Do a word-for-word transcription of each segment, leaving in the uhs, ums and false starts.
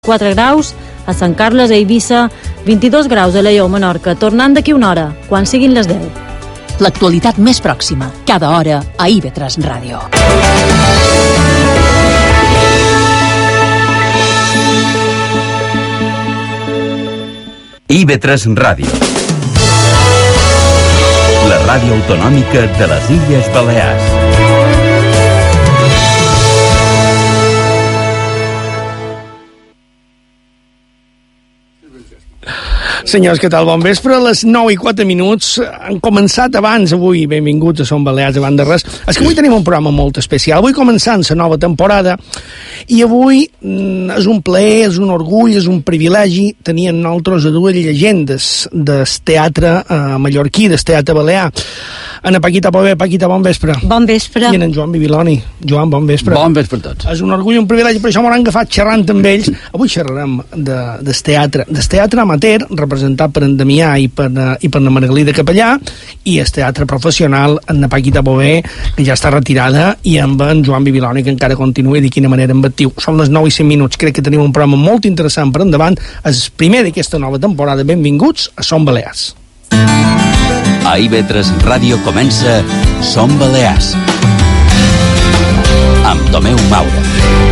quatre graus, a Sant Carles, a Eivissa, vint-i-dos graus a Lleó, Menorca, tornant d'aquí una hora, quan siguin les deu. L'actualitat més pròxima, cada hora, a I V tres Ràdio. I V tres Ràdio. La ràdio autonòmica de les Illes Balears. Senyors, què tal? Bon vespre. A les nou i quatre minuts han començat abans avui. Benvinguts a Som Balears, abans de res. És que avui tenim un programa molt especial. Avui començant la nova temporada i avui mm, és un plaer, és un orgull, és un privilegi tenir amb nosaltres a dues llegendes del teatre eh, mallorquí, del teatre balear. Ana Paquita Pové. Paquita, bon vespre. Bon vespre. I en Joan Bibiloni. Joan, bon vespre. Bon vespre a tots. És un orgull i un privilegi, per això m'han agafat xerrant amb ells. Avui xerrarem de, del teatre, del teatre amateur, representat per en Damià i per, i per la Margalida Capellà, i el teatre professional, en Paquita Pové, que ja està retirada, i amb en Joan Bibiloni, que encara continua i de quina manera en actiu. Són les nou i cinc minuts. Crec que tenim un programa molt interessant per endavant. És el primer d'aquesta nova temporada. Benvinguts a Som Balears. A I V tres Ràdio comença Som Balears amb Tomeu Maura.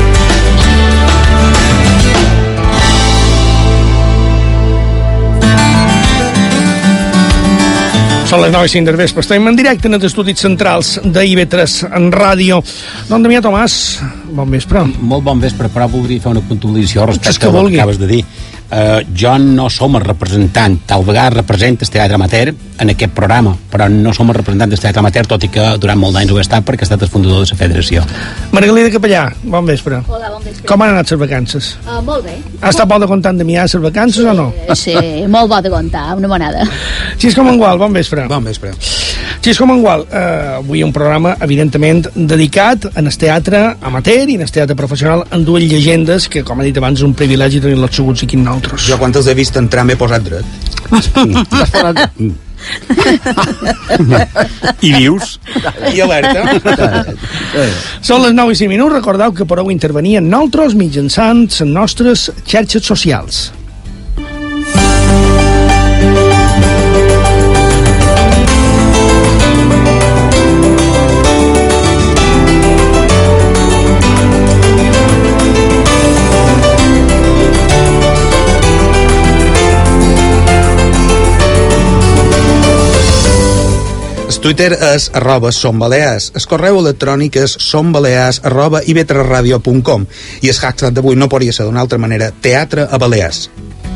Són les nou i cinc del vespre. Estem en directe en els estudis centrals de I V tres en ràdio. Don Damià Tomàs, bon vespre. Molt bon vespre, però voldria fer una puntualització respecte que al vulgui. que acabes de dir. Uh, jo no som el representant, tal vegada representa el teatre amateur en aquest programa, però no som el representant del teatre amateur, tot i que durant molt d'anys ho he estat perquè he estat el fundador de la federació. Margalida Capellà, bon vespre. Hola, bon vespre. Com han anat les vacances? Uh, molt bé. Ha estat bo de comptar en Damià les vacances sí, o no? Sí, molt bo de comptar, una monada. Xisco Mangual, bon vespre. Bon vespre. Xisco Mangual, eh, avui un programa evidentment dedicat en el teatre amateur i en el teatre professional, en dues llegendes que, com he dit abans, és un privilegi tenir-los asseguts aquí amb nosaltres. Jo quan els he vist entrar m'he posat dret. I dius? I alerta. Són les nou i cinc minuts. Recordeu que podeu intervenir en nosaltres mitjançant les nostres xarxes socials. El Twitter és arroba sombalears, el correu electrònic és sombalears arroba i v tres radio punt com i el hashtag d'avui no podria ser d'una altra manera, teatre a Balears.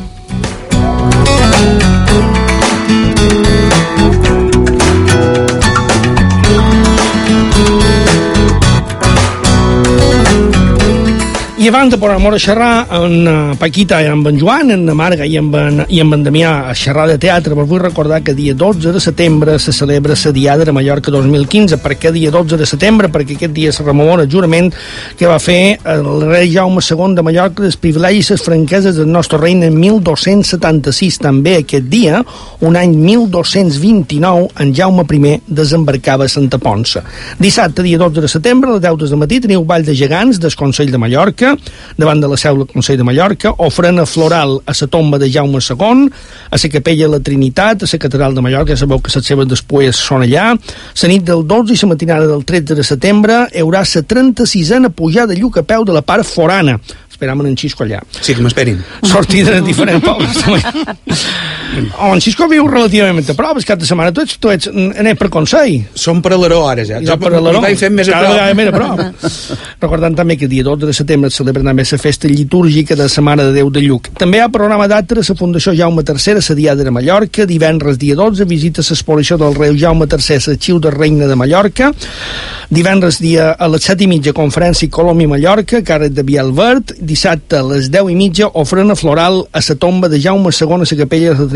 I abans de posar-nos a xerrar amb uh, Paquita i amb en Joan, amb la Marga i amb en, i amb en Damià a xerrar de teatre, vos vull recordar que dia dotze de setembre se celebra la Diada de Mallorca dos mil quinze. Per què dia dotze de setembre? Perquè aquest dia se rememora el jurament que va fer el rei Jaume segon de Mallorca dels privilegis i les franqueses del nostre regne en mil dos-cents setanta-sis. També aquest dia, un any mil dos-cents vint-i-nou, en Jaume primer desembarcava a Santa Ponça. Dissabte, dia dotze de setembre, a les deu del matí, teniu ball de gegants del Consell de Mallorca, davant de la seu del Consell de Mallorca, ofrena floral a la tomba de Jaume segon, a la capella de la Trinitat, a la catedral de Mallorca, sabeu que les seves despulles són allà. La nit del dotze i la matinada del tretze de setembre hi haurà la trenta-sisena pujada de lluc a peu de la part forana. Esperam en Xisco allà. Sí, que m'esperin. Sortida de diferents pobles. Oh, en Xisco viu relativament a prop, el cap de setmana. Tu ets, tu ets anem per Consell. Som per Alaró, ara ja. Ja per Alaró. Vaig fent més a prop. Cada vegada més a prop. Recordant també que el dia dotze de setembre es celebra també la festa litúrgica de la Mare de Déu de Lluc. També hi ha programa d'actes a la Fundació Jaume tercer a la Diada de Mallorca. Divendres, dia dotze, visita l'exposició del rei Jaume tercer a l'Arxiu del Regne de Mallorca. Divendres, dia a les set i mitja, conferència Colom i Mallorca, càrrec de Biel Verd. Dissabte, a les deu i mitja, ofrena floral a la tomba de Jaume segon a la capella de la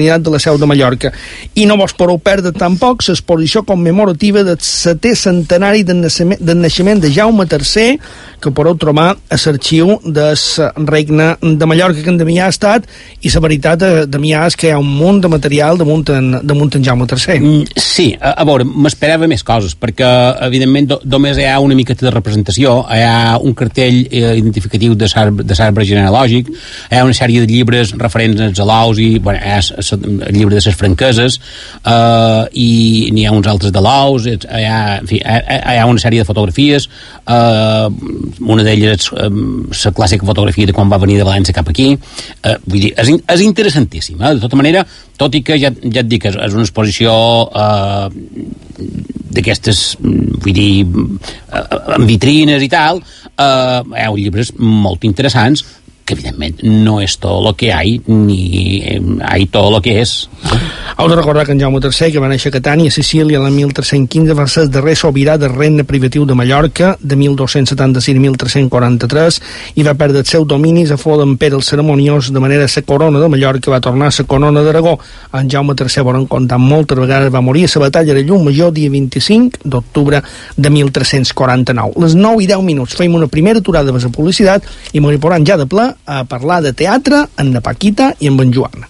Comunitat de la Seu de Mallorca. I no vos podeu perdre tampoc l'exposició commemorativa del setè centenari del naixement, del naixement de Jaume tercer, que podeu trobar a l'arxiu del Regne de Mallorca, que en Damià ha estat, i la veritat, Damià, és que hi ha un munt de material damunt en, damunt en Jaume tercer. Mm, sí, a, a veure, m'esperava més coses, perquè, evidentment, do, només hi ha una miqueta de representació, hi ha un cartell eh, identificatiu de l'arbre genealògic, hi ha una sèrie de llibres referents als alaus i, bueno, hi ha el llibre de les franqueses, eh, i n'hi ha uns altres de l'aus, hi ha, en fi, hi ha una sèrie de fotografies, eh, una d'elles eh, la clàssica fotografia de quan va venir de València cap aquí, eh, vull dir, és, és interessantíssim, eh? De tota manera, tot i que ja, ja et dic que és, és una exposició eh, d'aquestes, vull dir, eh, amb vitrines i tal, eh, hi ha llibres molt interessants que evidentment no és tot el que hi ha ni hi tot el que és. Heu de recordar que en Jaume tercer, que va néixer a Catània, Sicília, l'any mil tres-cents quinze, va ser el darrer sobirà del regne privatiu de Mallorca, de mil dos-cents setanta-sis a mil tres-cents quaranta-tres, i va perdre els seus dominis a favor d'en Pere el Cerimoniós, de manera que la corona de Mallorca va tornar a la corona d'Aragó. En Jaume tercer, volen comptar moltes vegades, va morir a la batalla de Llumajor, dia vint-i-cinc d'octubre de mil tres-cents quaranta-nou. Les nou i deu minuts feim una primera aturada de la publicitat i m'hi poran ja de ple a parlar de teatre amb la Paquita i amb en Joan.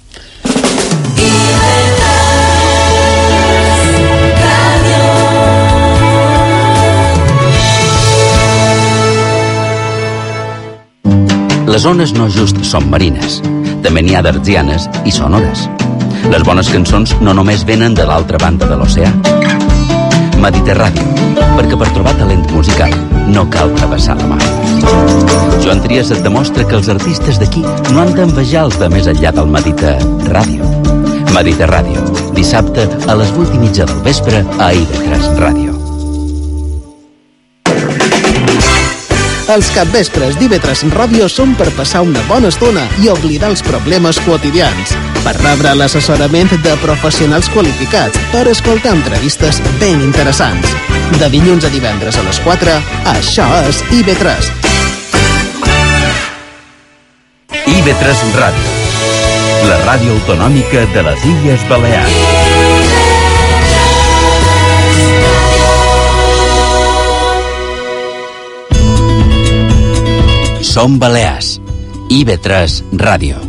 Les ones no just són marines, també n'hi ha d'artesianes i sonores. Les bones cançons no només venen de l'altra banda de l'oceà. Mediterràdio, perquè per trobar talent musical no cal travessar la mar. Joan Trias et demostra que els artistes d'aquí no han d'envejar els de més enllà del Mediterràdio. Mediterràdio, dissabte a les vuit i mitja del vespre a I V tres Ràdio. Els capvespres d'I V tres Ràdio són per passar una bona estona i oblidar els problemes quotidians, per rebre l'assessorament de professionals qualificats, per escoltar entrevistes ben interessants. De dilluns a divendres a les quatre, això és I V tres. I V tres Ràdio, la ràdio autonòmica de les Illes Balears. Som Balears. I V tres Ràdio.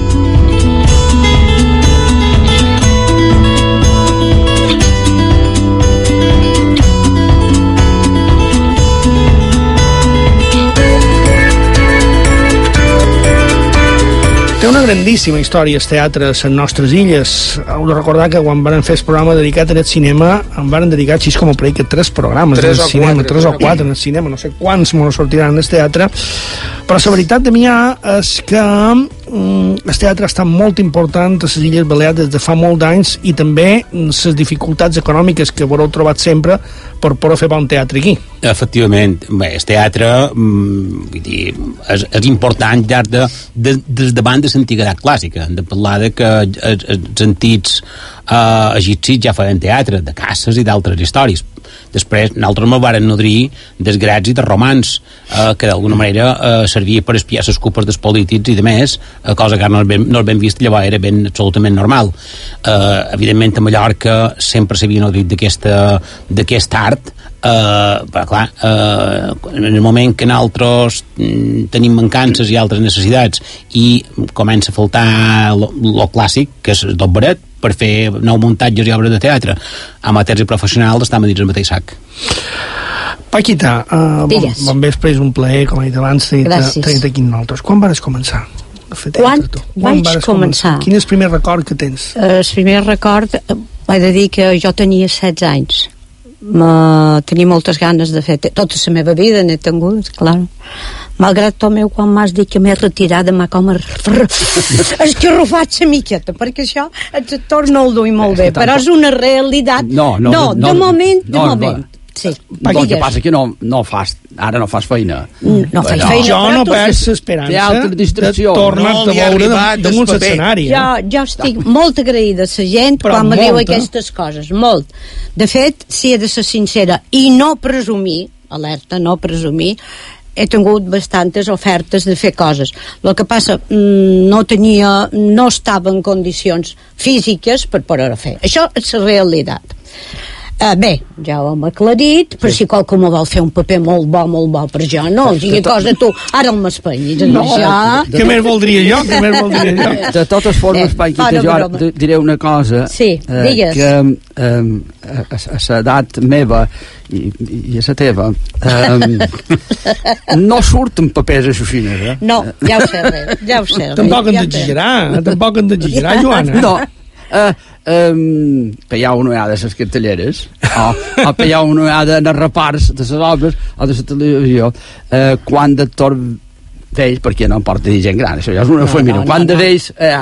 Té una grandíssima història el teatre a les nostres illes. Heu de recordar que quan van fer el programa dedicat al cinema em van dedicar així com a predica tres programes tres al o cinema, quatre, tres o quatre en el cinema, no sé quants me sortiran del teatre, però la veritat de mi és que mm, el teatre ha estat molt important a les Illes Balears des de fa molt d'anys, i també les dificultats econòmiques que haureu trobat sempre per poder fer bon teatre aquí. Efectivament, bé, el teatre mm, vull dir, és, és important ja de, de, des davant de l'antiguitat clàssica. Hem de parlar de que els, els antics eh, egipcis ja feien teatre, de caces i d'altres històries. Després, nosaltres ens varen nodrir dels grecs i dels romans, eh, que d'alguna manera eh, servia per espiar les cupes dels polítics i de més, eh, cosa que no és ben, no és ben vist, llavors era ben absolutament normal. Eh, evidentment, a Mallorca sempre s'havia nodrit d'aquest art, Uh, però clar, uh, en el moment que nosaltres mm, tenim mancances i altres necessitats i comença a faltar lo, lo clàssic, que és el tot barat, per fer nous muntatges i obres de teatre, amateurs i professionals estan a dins el mateix sac. Paquita, uh, bon, bon vespre, és un plaer, com he dit abans, tenir aquí amb nosaltres. Quan vas començar a fer teatre, Quan tu? Quan vaig començar? començar? Quin és el primer record que tens? El primer record, he de dir que jo tenia setze anys. Me, tenia moltes ganes de fer tota la meva vida n'he tingut, clar, malgrat tot meu, quan m'has dit que m'he retirada m'ha com escarrufat la miqueta, perquè això et torna el dur molt bé, però és una realitat. No, no, no, no, de moment, no, de moment no. Sí, el que passa que no, no fas, ara no fas feina. No fas no. feina. Jo no perds l'esperança de tornar-te a veure damunt l'escenari. Jo, jo estic molt agraïda a la gent però quan me diu aquestes coses, molt. De fet, si he de ser sincera i no presumir, alerta, no presumir, he tingut bastantes ofertes de fer coses. El que passa, no tenia, no estava en condicions físiques per poder fer. Això és la realitat. Uh, bé, ja ho hem aclarit, però sí. Si qualcú me vol fer un paper molt bo, molt bo per jo, no, o sigui, cosa tu, ara el m'espenyis, no, ja... Què més voldria jo, què més voldria jo? De totes formes, eh, Paquita, jo ara diré una cosa, sí, eh, que um, a, a l'edat meva i, i a la teva um, no surten papers aixofines, eh? No, ja ho sé, res, ja ho sé. Tampoc hem d'exagerar, tampoc hem d'exagerar, Joana. No, eh... Um, pegar una vegada a les cartelleres o, o pegar una vegada en els repars de les obres o de la televisió uh, quan d'actor vells, perquè no em porta dir gent gran, això ja és una no, família, no, quan no, de vells eh,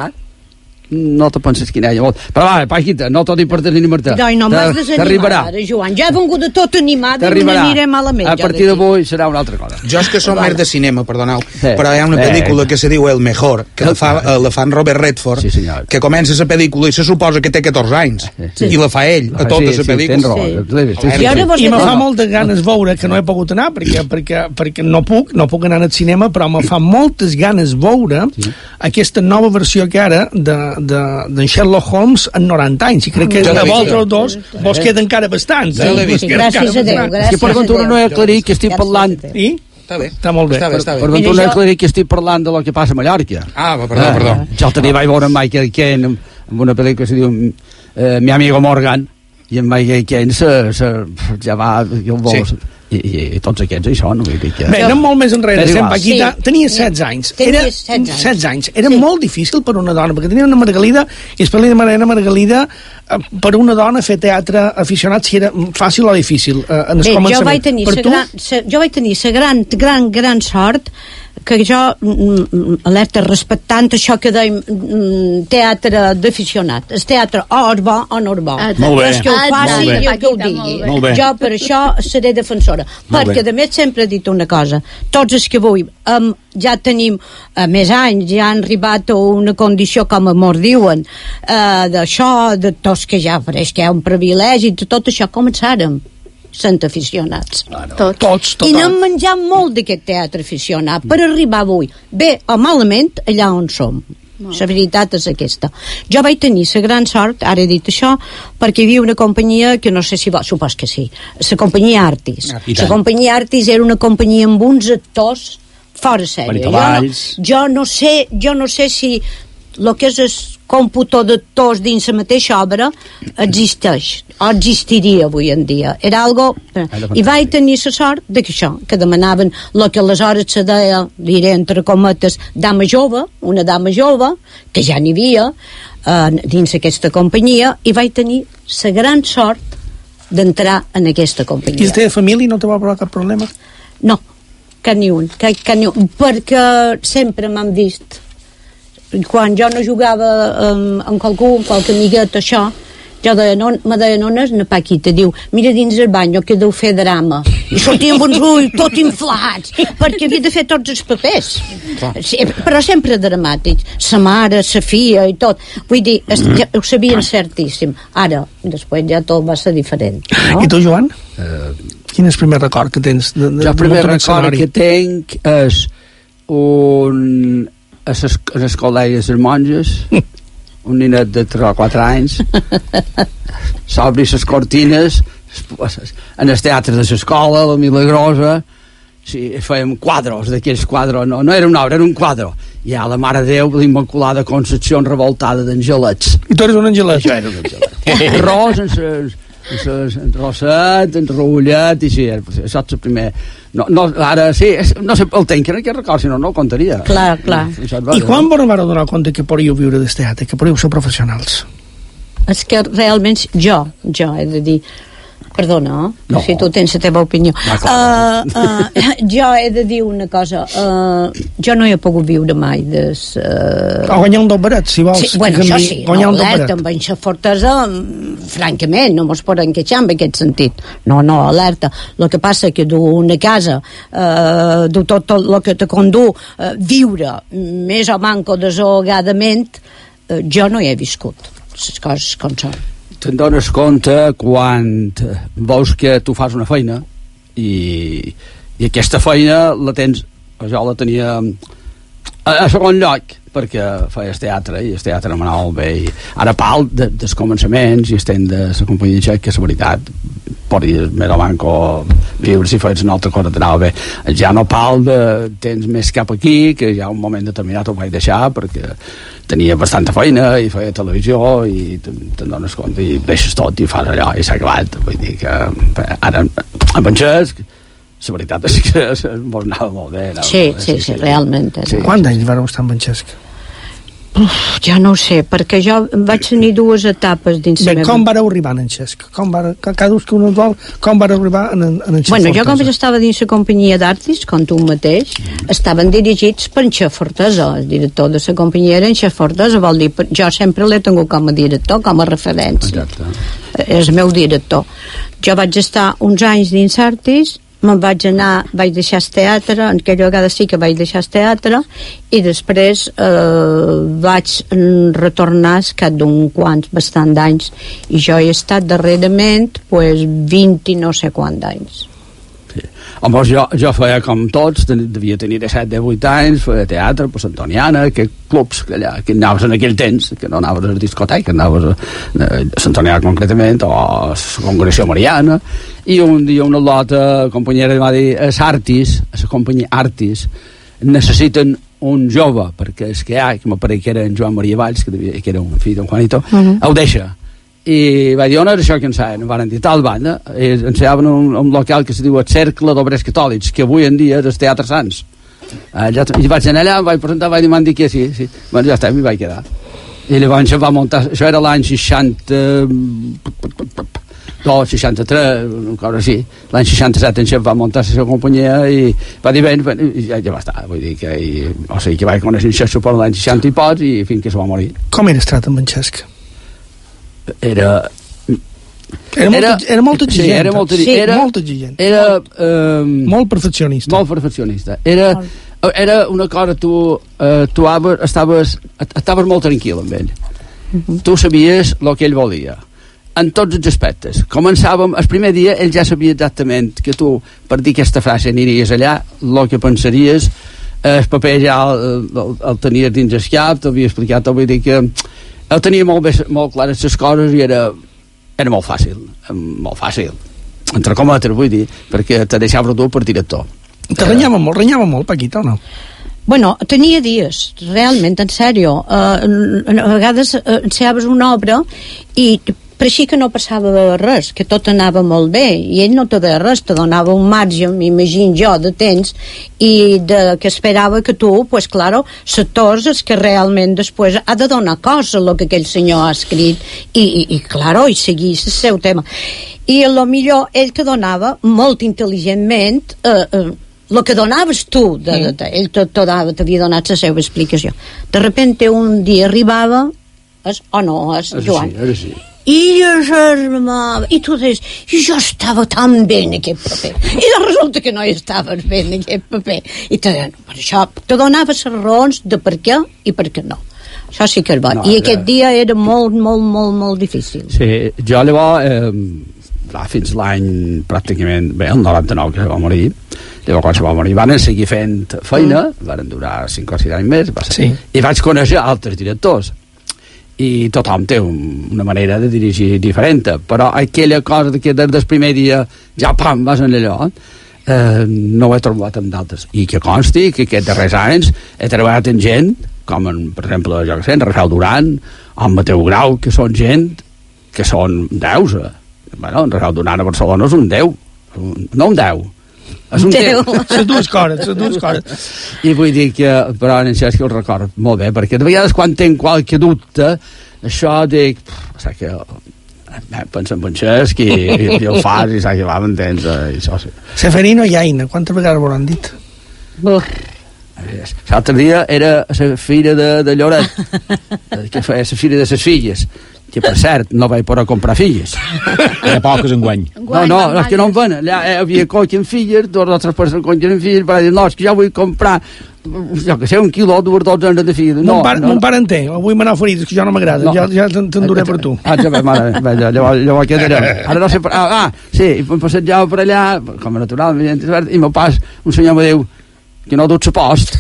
no te penses quina hi ha molt, però va, Paquita, no tot i per tenir Martà, no, no m'has desanimat ara, Joan, ja he vengut de tot animada i m'aniré malament, a partir d'avui serà una altra cosa. Jo és que som més de cinema, perdoneu, sí. Però hi ha una pel·lícula que se diu El Mejor, que la fa, la fan Robert Redford, sí, que comença la pel·lícula i se suposa que té catorze anys, sí. I la fa ell a tota la pel·lícula. I me fa moltes ganes veure, que no he pogut anar perquè, perquè, perquè no puc, no puc anar al cinema, però me fa moltes ganes veure aquesta nova versió que ara de d'en Sherlock Holmes en noranta anys, i crec que de vosaltres dos vos queda encara bastants. Sí, gràcies a Déu, gràcies a Déu. És que per ventura no he aclarit que estic parlant... I? Està bé. Està molt bé. Està bé, està bé. Per ventura no he aclarit que estic parlant de lo que passa a Mallorca. Ah, perdó, perdó. Jo també vaig veure en Michael Caine en una pel·lícula que se diu Mi amigo Morgan, i en Michael Caine ja va... I, i, i tots aquests això no vull dir que... Bé, anem molt més enrere, sempre Paquita, sí. Tenia setze anys, era setze anys, era sí. Molt difícil per una dona, perquè tenia una Margalida, i es parla de Mariana Margalida, per una dona fer teatre aficionat si era fàcil o difícil en el Bé, començament. Jo vaig tenir la gran, jo vaig tenir la gran, gran, gran sort que jo, alerta, respectant això que dèiem teatre d'aficionat, el teatre o és bo o no és bo, molt bé, és que ho faci i el que ho digui, jo per això seré defensora, perquè a més sempre he dit una cosa, tots els que avui um, ja tenim uh, més anys, ja han arribat a una condició com amor diuen uh, d'això, de tots que ja pareix que hi ha un privilegi, de tot això començàrem sent aficionats. Claro. Tots. Tots, tot. I n'hem menjat molt d'aquest teatre aficionat per arribar avui, bé o malament, allà on som. No. La veritat és aquesta. Jo vaig tenir la gran sort, ara he dit això, perquè hi havia una companyia que no sé si va, supos que sí, la companyia Artis. Ah, la companyia Artis era una companyia amb uns actors fora sèrie. Jo no, jo no sé, jo no sé si el que és el còmputo d'actors dins la mateixa obra existeix o existiria avui en dia, era algo i vaig tenir la sort de que això que demanaven el que aleshores se deia, diré entre cometes, dama jove, una dama jove que ja n'hi havia eh, dins aquesta companyia, i vaig tenir la gran sort d'entrar en aquesta companyia. I la teva família no te va provar cap problema? No, cap ni un, cap, cap ni un perquè sempre m'han vist quan jo no jugava um, amb qualcú, amb qualque amiguet, això, jo deia, no, me deia, no és una Paquita, diu, mira dins el bany, que deu fer drama. I sortia amb uns ulls tot inflats, perquè havia de fer tots els papers. Sí, però sempre dramàtics. Sa mare, sa filla i tot. Vull dir, ja ho sabien certíssim. Ara, després ja tot va ser diferent. No? I tu, Joan? Uh, Quin és el primer record que tens? De, de, jo el primer record que tenc és un... a les, a les col·legues de monges un ninet de tres o quatre anys s'obri les cortines en el teatre de l'escola, la Milagrosa, sí, fèiem quadros d'aquells quadros, no, no era una obra, era un quadro, i a la Mare de Déu l'Immaculada Concepció revoltada d'angelets. I tu eres un angelet? Jo era un angelet ros en ses en Roset, en Raullet, i sí, això és el primer. No, no, ara sí, no sé el temps, que no hi record, si no, no ho contaria. Clar, clar. I quan vos vareu donar compte que podíeu viure del teatre, que podíeu ser professionals? És que realment jo, jo he de dir, perdona, no. Si tu tens la teva opinió, uh, uh, jo he de dir una cosa, uh, jo no he pogut viure mai des... Uh... O guanyar un dobberet, si vols. Sí, bueno, això sí, no, alerta, amb aquesta fortesa, francament, no mos poden queixar en aquest sentit. No, no, alerta. El que passa que d'una casa, uh, de tot el que te condú, uh, viure més o manco desahogadament, uh, jo no hi he viscut, les coses com són. Te'n dones compte quan veus que tu fas una feina i, i aquesta feina la tens, jo la tenia a, a segon lloc, perquè feies teatre i el teatre m'anava molt bé, i ara pal de, dels començaments i estem de la companyia txec, que és la veritat podries més o manco viure si feies una altra cosa t'anava bé. Ja no pal de tens més cap aquí, que ja un moment determinat ho vaig deixar perquè tenia bastanta feina i feia televisió i te'n dones compte i deixes tot i fas allò i s'ha acabat. Vull dir que ara amb en Xesc la veritat és que mos anava molt bé. Anava sí, molt bé, sí, sí, sí, realment. Sí. Quants anys vareu estar amb en Xesc? Uf, ja no ho sé, perquè jo vaig tenir dues etapes dins Bé, la meva... com vareu arribar en Xesc? Com va, cadascú no vol, com vareu arribar en, en Xesc Bueno, Fortesa? jo com que estava dins la companyia d'artis, com tu mateix, estaven dirigits per en Xef Fortesa, el director de la companyia era en Xef Fortesa, vol dir, jo sempre l'he tingut com a director, com a referència. Exacte. És el meu director. Jo vaig estar uns anys dins artis, me'n vaig anar, vaig deixar el teatre, en aquella vegada sí que vaig deixar el teatre, i després eh, vaig retornar al cap d'un quants, bastant d'anys, i jo he estat darrerament pues, vint i no sé quants anys. Sí. Home, jo, jo feia com tots, devia tenir disset a divuit anys, feia teatre, per Santoniana, que clubs que, allà, que anaves en aquell temps, que no anaves a la discoteca, anaves a, a Santoniana concretament, o a la Congregació Mariana, i un dia una lota companyera va dir, a l'Artis, a la companyia Artis, necessiten un jove, perquè és que hi ha, que m'apareix que era en Joan Maria Valls, que, devia, que era un fill d'en Juanito, uh -huh. ho deixa. I va dir, on era això que ensaien? Em van dir, tal banda, i ensajaven un, un local que se diu el Cercle d'Obrers Catòlics, que avui en dia és el Teatre Sants. Allà, i vaig anar allà, em vaig presentar, vaig dir, m'han dit que sí, sí. Bueno, ja està, m'hi vaig quedar. I llavors va muntar, això era l'any seixanta... no, seixanta-tres, una cosa així. L'any seixanta-set en Xef va muntar la seva companyia i va dir, ben, ben i ja, ja va estar. Vull dir que, i, o sigui, que vaig conèixer en Xef suport l'any seixanta i pots i fins que se va morir. Com era estat amb en Xesc? Era... Era molt, era, era molt exigent. Sí, era molt, sí, era, molt exigent. Era... Eh, molt perfeccionista. Molt perfeccionista. Era, era una cosa, tu, eh, tu estaves, estaves molt tranquil amb ell. Uh-huh. Tu sabies el que ell volia. En tots els aspectes. Començàvem, el primer dia ell ja sabia exactament que tu, per dir aquesta frase, aniries allà, el que pensaries, el paper ja el, el, el tenies dins el cap, t'havia explicat, vull dir que ell tenia molt, bé, molt clares les coses i era, era molt fàcil, molt fàcil, entre cometes, vull dir, perquè te deixava tu per director. Te renyava molt, renyava molt, Paquita, o no? Bueno, tenia dies, realment, en sèrio. Uh, a vegades uh, ensenyaves una obra i pareixia que no passava res, que tot anava molt bé, i ell no te deia res, te donava un marge, m'imagino jo, de temps, i de, que esperava que tu, pues claro, sectors és que realment després ha de donar cosa el que aquell senyor ha escrit, i, i, i claro, i seguir el seu tema. I a lo millor ell te donava molt intel·ligentment eh, eh, el que donaves tu, de, de, de, ell t'havia donat la seva explicació. De repente un dia arribava, és, o no, és Joan. Ara sí, ara sí. I jo i tu deies, i jo estava tan bé en aquest paper, i resulta que no estaves bé en aquest paper, i te deien, per això te donava les raons de per què i per què no. Això sí que és bo, no, i aquest ja... dia era molt, molt, molt, molt difícil. Sí, jo llavors eh, fins l'any pràcticament bé, el noranta-nou que va morir, llavors quan se va morir van seguir fent feina, mm. van durar cinc o sis anys més, va ser, sí. I vaig conèixer altres directors i tothom té un, una manera de dirigir diferent, però aquella cosa que des del primer dia ja pam, vas en allò, eh, no ho he trobat amb d'altres, i que consti que aquests darrers anys he treballat amb gent com en, per exemple, jo que sé, en Rafael Duran o en Mateu Grau, que són gent que són deus. Bueno, en Rafael Duran a Barcelona és un deu, no un deu, és un deu. Les dues coses, les dues coses. I vull dir que, però en això és que ho record molt bé, perquè de vegades quan tenc qualque dubte, això dic, o sigui que eh, pensa en Xesc i, i, i el fas i saps que va, m'entens, i això sí. Seferino i Aina, quantes vegades ho han dit? Buf. L'altre dia era la fira de, de Lloret, que feia la fira de les filles, que per cert no vaig poder comprar filles. Era poques enguany. No, no, és que no em ven. Allà havia coix en filles, dos o tres persones coix en filles, per dir, no, és que jo vull comprar jo que sé, un quiló, dues dotzenes de filles. No, mon pare, no, mon pare en té, avui me n'ha oferit, és que jo no m'agrada, no. ja, ja t'enduré per tu. Ah, ja ve, mare, bé, llavors, llavors quedarem. Ara no sé, per, ah, ah, sí, i em passejava per allà, com a natural, i meu pas, un senyor me diu, que no duts a post.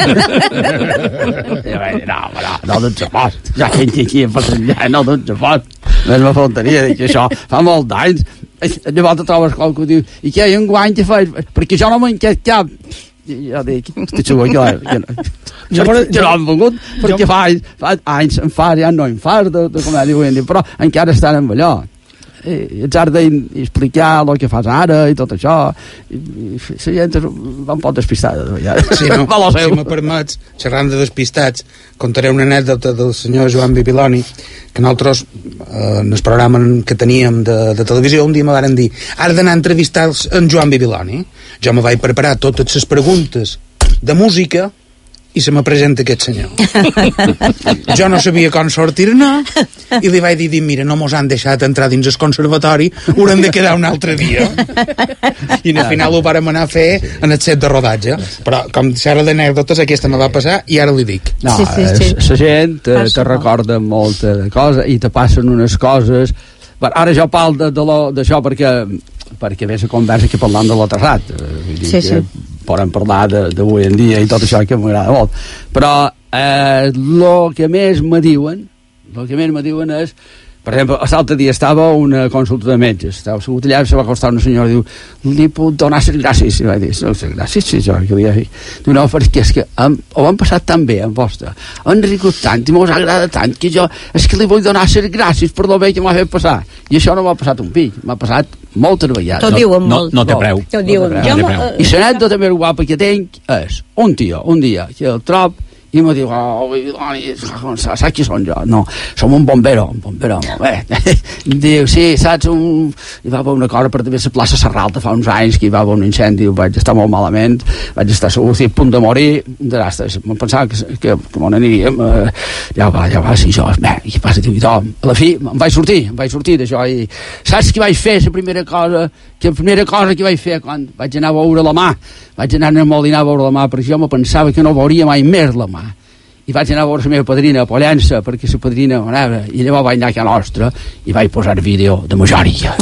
I vaig dir, no, no, no duts a post. Ja que aquí a passejar, no duts a post. Més me faltaria, dic, això fa molt d'anys. Llavors te trobes qualcú que diu, i què, un guany que faig? Perquè jo no m'he enquest cap. I jo dic, estic segur que no, jo no hem vengut, perquè fa anys, fa anys em fa, ja no em fa, de, de com diu, però encara estan amb allò. I ets ara d'explicar el que fas ara i tot això, i, i la gent va un poc despistada. Ja. Sí, no, si me permets, xerrant de despistats, contaré una anècdota del senyor Joan Bibiloni, que nosaltres, eh, en el programa que teníem de, de televisió, un dia me varen dir, has d'anar a entrevistar en Joan Bibiloni. Jo me vaig preparar totes les preguntes de música i se me presenta aquest senyor. Jo no sabia com sortir-ne i li vaig dir, dir, mira, no mos han deixat entrar dins el conservatori, haurem de quedar un altre dia. I al final ho vàrem anar a fer en el set de rodatge. Però com xerra d'anècdotes, aquesta me va passar i ara li dic. No, sí, sí, sí. La gent te, te recorda molta cosa i te passen unes coses. Ara jo parlo d'això perquè perquè ve la conversa que parlant de l'altre sí, sí. Podem parlar d'avui en dia i tot això que m'agrada molt, però el eh, que més me diuen el que més me diuen és, per exemple, l'altre dia estava una consulta de metges, estava segut allà i se va acostar una senyora i diu, li puc donar les gràcies? I vaig dir, les gràcies, sí, jo que li dic. Diu, no, perquè és que hem, ho hem passat tan bé amb vostre, han rigut tant i mos agrada tant que jo, és que li vull donar les gràcies per lo bé que m'ha fet passar. I això no m'ha passat un pic, m'ha passat moltes vegades. T'ho diuen molt. No, no té preu. T'ho diuen. I l'anècdota més guapa que tinc és un tio, un dia, que el trob i me diu, oh, saps qui són jo? No, som un bombero, un bombero, molt bé. Diu, sí, saps, un... hi va haver una cosa per també la plaça Serralta fa uns anys, que hi va haver un incendi, vaig estar molt malament, vaig estar segur, a punt de morir, un desastre. Em pensava que, que, que m'on aniríem, eh, ja va, ja va, sí, jo, bé, i què passa, diu, i tot. A la fi, em vaig sortir, em vaig sortir d'això, i saps què vaig fer, la primera cosa, que la primera cosa que vaig fer quan vaig anar a veure la mà, vaig anar a Molinar a veure la mà, perquè jo me pensava que no veuria mai més la mà. I vaig anar a veure la meva padrina a Pollença, perquè la padrina m'anava, i llavors vaig anar a casa nostra i vaig posar vídeo de Majòrica.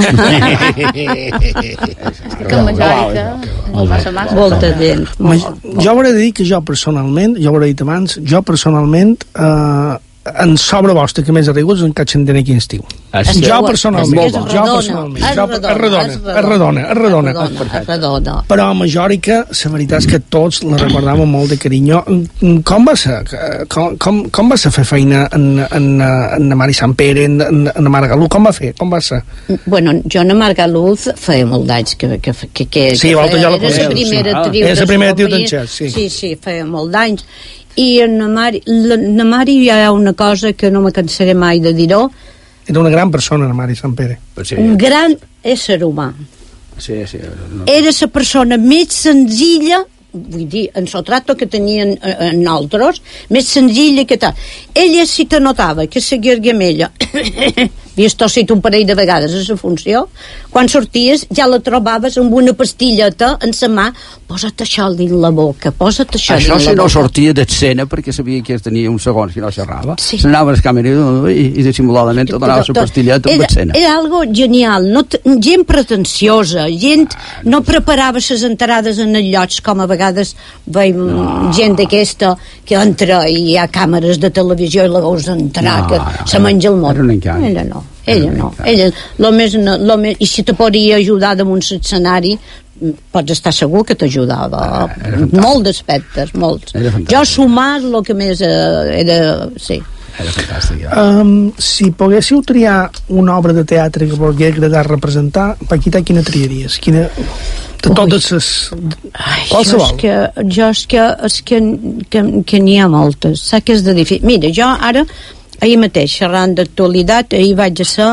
Que Majòrica no passa massa. Molta gent. Jo hauré de dir que jo personalment, jo hauré dit abans, jo personalment eh, en sobre vostre que més ha rigut és en Catxandena quin estiu. Jo personalment, jo personalment, es redona, es redona, es redona. Però a Majòrica, la veritat és que tots la recordàvem molt de carinyo. Com va ser? Com, com, com va ser fer feina en, en, en la Mari Sant Pere, en, en, en la Margalú? Com va fer? Com va ser? Bueno, jo en la Margalú feia molt d'anys que, que, que, que, sí, que feia, era la primera actriu. Era la primera actriu d'enxest, sí. Sí, sí, feia molt d'anys. I en la Mari, la, la Mari hi ha una cosa que no me cansaré mai de dir-ho. Era una gran persona, la Mari Sant Pere. Sí. Un gran ésser humà. Sí, sí. No. Era la persona més senzilla, vull dir, en el tracte que tenien en altres, més senzilla que tal. Ella si te notava que la gargamella havies tossit un parell de vegades a la funció, quan sorties ja la trobaves amb una pastilleta en la mà, posa't això dins la boca, posa't això, això dins si la no boca. Sortia d'escena perquè sabia que tenia un segon si no xerrava, sí. S'anava a les càmeres i, i dissimuladament te donava la pastilleta amb escena. Era algo genial, no gent pretensiosa, gent no preparava les entrades en els llocs com a vegades veiem no. Gent d'aquesta que entra i hi ha càmeres de televisió i la veus entrar, no, que no, se menja el món. Ella no, ella no. Ella, lo més, lo més, i si te podia ajudar damunt l'escenari, pots estar segur que t'ajudava. Ah, molt d'aspectes, molts. Jo sumar el que més eh, era... Sí. Era fantàstic. Ja. Um, si poguéssiu triar una obra de teatre que volgués agradar representar, Paquita, quina triaries? Quina... De totes les... Qualsevol. Jo és que, jo és que, és que, que, que n'hi ha moltes. Saps que és de difícil. Mira, jo ara, ahir mateix, xerrant d'actualitat, ahir vaig a ser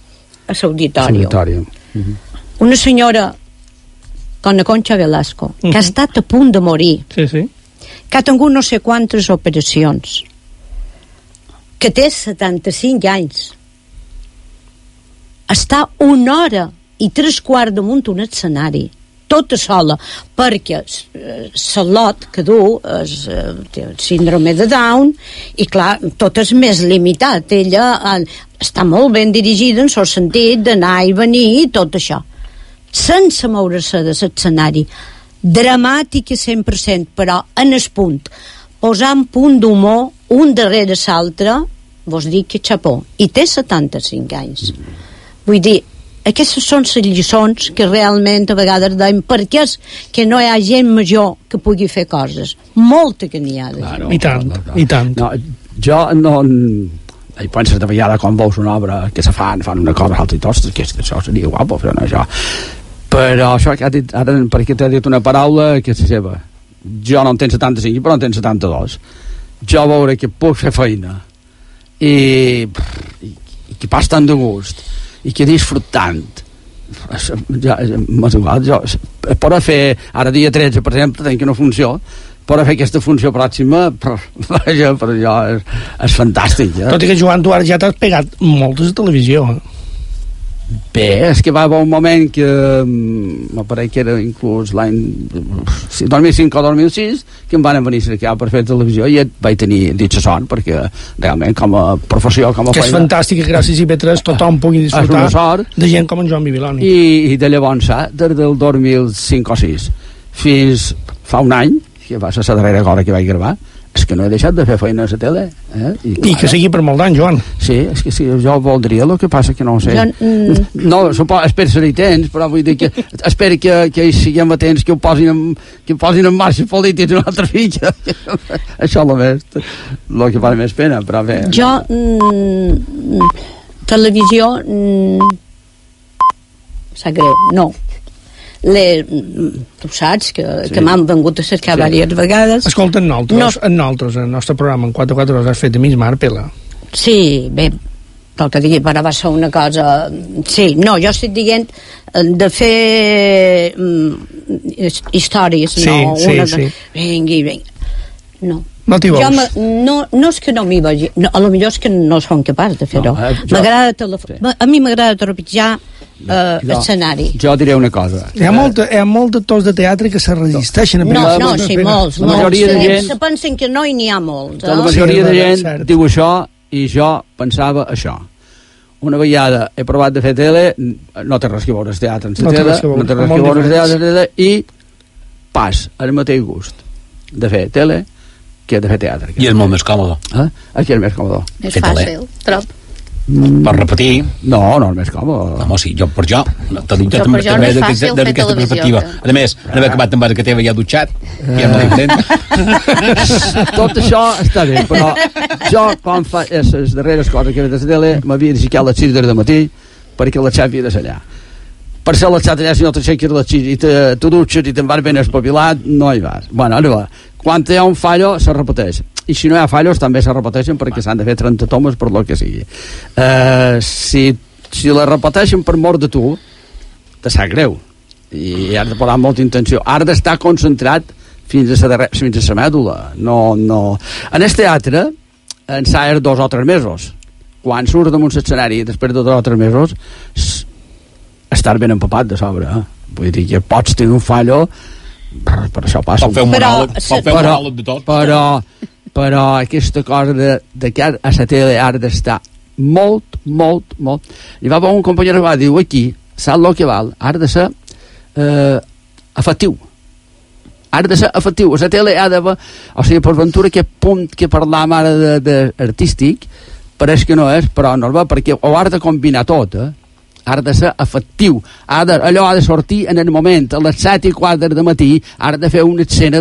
a l'auditori. Uh-huh. Una senyora, com la Concha Velasco, uh-huh. que ha estat a punt de morir, sí, sí. que ha tingut no sé quantes operacions, que té setanta-cinc anys, està una hora i tres quarts damunt un escenari tota sola, perquè Salot, que du és, té el síndrome de Down, i clar, tot és més limitat. Ella està molt ben dirigida en el sentit d'anar i venir i tot això, sense moure-se de l'escenari. Dramàtica cent per cent, però en el punt, posant punt d'humor un darrere l'altre, vos dic que xapó. I té setanta-cinc anys. Vull dir, aquestes són les lliçons que realment a vegades deim, perquè és que no hi ha gent major que pugui fer coses. Molta que n'hi ha de claro, I tant, no, no. i tant. No, jo no... I penses de vegades quan veus una obra que se fan, fan una cosa altra i tots, que això seria guapo fer això. Però això que ha dit, ara perquè t'he dit una paraula que és la seva. Jo no en tenc setanta-cinc, però en tenc setanta-dos. Jo veure que puc fer feina i, i, i que pas tant de gust i que disfrutant ja, m'és igual jo, per a fer, ara dia tretze per exemple tenc una funció, per a fer aquesta funció pròxima per, per, per allò és, és fantàstic eh? Tot i que Joan, tu ara ja t'has pegat moltes a televisió eh? Bé, és que va haver un moment que me pareix que era inclús l'any dos mil cinc o dos mil sis que em van venir a cercar per fer televisió i vaig tenir dit la sort perquè realment com a professió, com a que feina és fantàstic que gràcies a I P tres tothom pugui disfrutar de gent com en Joan Bibiloni i, i de llavors des del dos mil cinc o sis fins fa un any que va ser la darrera cosa que vaig gravar és que no he deixat de fer feina a la tele eh? I, clar, I que sigui per molt d'anys, Joan sí, és que sí, jo voldria, el que passa que no ho sé jo, mm... no, supos, espero ser-hi temps però vull dir que espero que, que hi siguem atents que ho posin en, que ho posin en marxa polítics una altra filla això és més el que fa més pena però bé jo mm, televisió mm, sap greu, no Le, tu saps que, sí. que m'han vengut a cercar sí. diverses vegades. Escolta, en nosaltres, no. en nosaltres, el nostre programa en quatre quatre hores has fet a mi Marpela. Sí, bé, pel que digui, però va ser una cosa... Sí, no, jo estic dient de fer um, històries, sí, no sí, una... Sí. Vingui, vingui. No. No t'hi vols? No, no és que no m'hi vagi, no, a lo millor és que no som capaç de fer-ho. No, eh, jo... M'agrada telefon... ja. A mi m'agrada tropitzar Uh, jo, escenari. Jo diré una cosa. Hi ha, molta, hi ha molts actors de teatre que se resisteixen a no, no, sí, molts, la majoria molts. De gent, se pensen que no hi n'hi ha molts. Eh? La majoria sí, de gent cert. Diu això i jo pensava això. Una vegada he provat de fer tele, no té res que veure el teatre en la no tele, no té res que veure el teatre en la tele i pas el mateix gust de fer tele que de fer teatre. I és molt més còmode. Eh? Aquí és més còmode. És fàcil, trop. Mm. Per repetir no, no és més còmode no, sí, jo per jo però per jo no és fàcil fer televisió que... a més, en haver acabat amb que teva ja dutxat uh. ja no diferent tot això està bé però jo quan fa les darreres coses que he fet a la tele m'havia de ficar a les sis del matí perquè la xat havia de ser allà per ser la xat allà si no t'aixequis a les sis i te, te dutxes i te'n vas ben espavilat no hi vas, bueno, ara va quan hi ha un fallo se repeteix i si no hi ha fallos també se repeteixen perquè s'han de fer trenta tomes per lo que sigui uh, si, si la repeteixen per mort de tu te sap greu i has de posar molta intenció has d'estar concentrat fins a la fins a la mèdula no, no. En el teatre ensaies dos o tres mesos quan surts damunt l'escenari després de dos o tres mesos estàs ben empapat de sobre eh? Vull dir que pots tenir un fallo per, per això passa pot fer un monòleg, pot fer un monòleg de tot però però aquesta cosa de, de que a la tele has d'estar molt, molt, molt hi va haver un company que va dir aquí, saps el que val? Has de ser eh, efectiu has de ser efectiu a la tele ha d'haver o sigui, per ventura aquest punt que parlàvem ara d'artístic pareix que no és, però no va perquè ho has de combinar tot eh? Has de ser efectiu ha de, allò ha de sortir en el moment a les set i quatre de matí has de fer una escena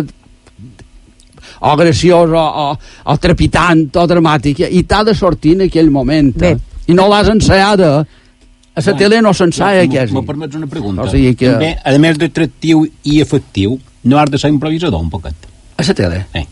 o graciós o, o, o trepitant o dramàtic i t'ha de sortir en aquell moment eh? I no l'has ensaiada a la tele no s'ensaia que és me permets una pregunta o sigui que... també, a més d'atractiu i efectiu no has de ser improvisador un poquet a la tele? Eh.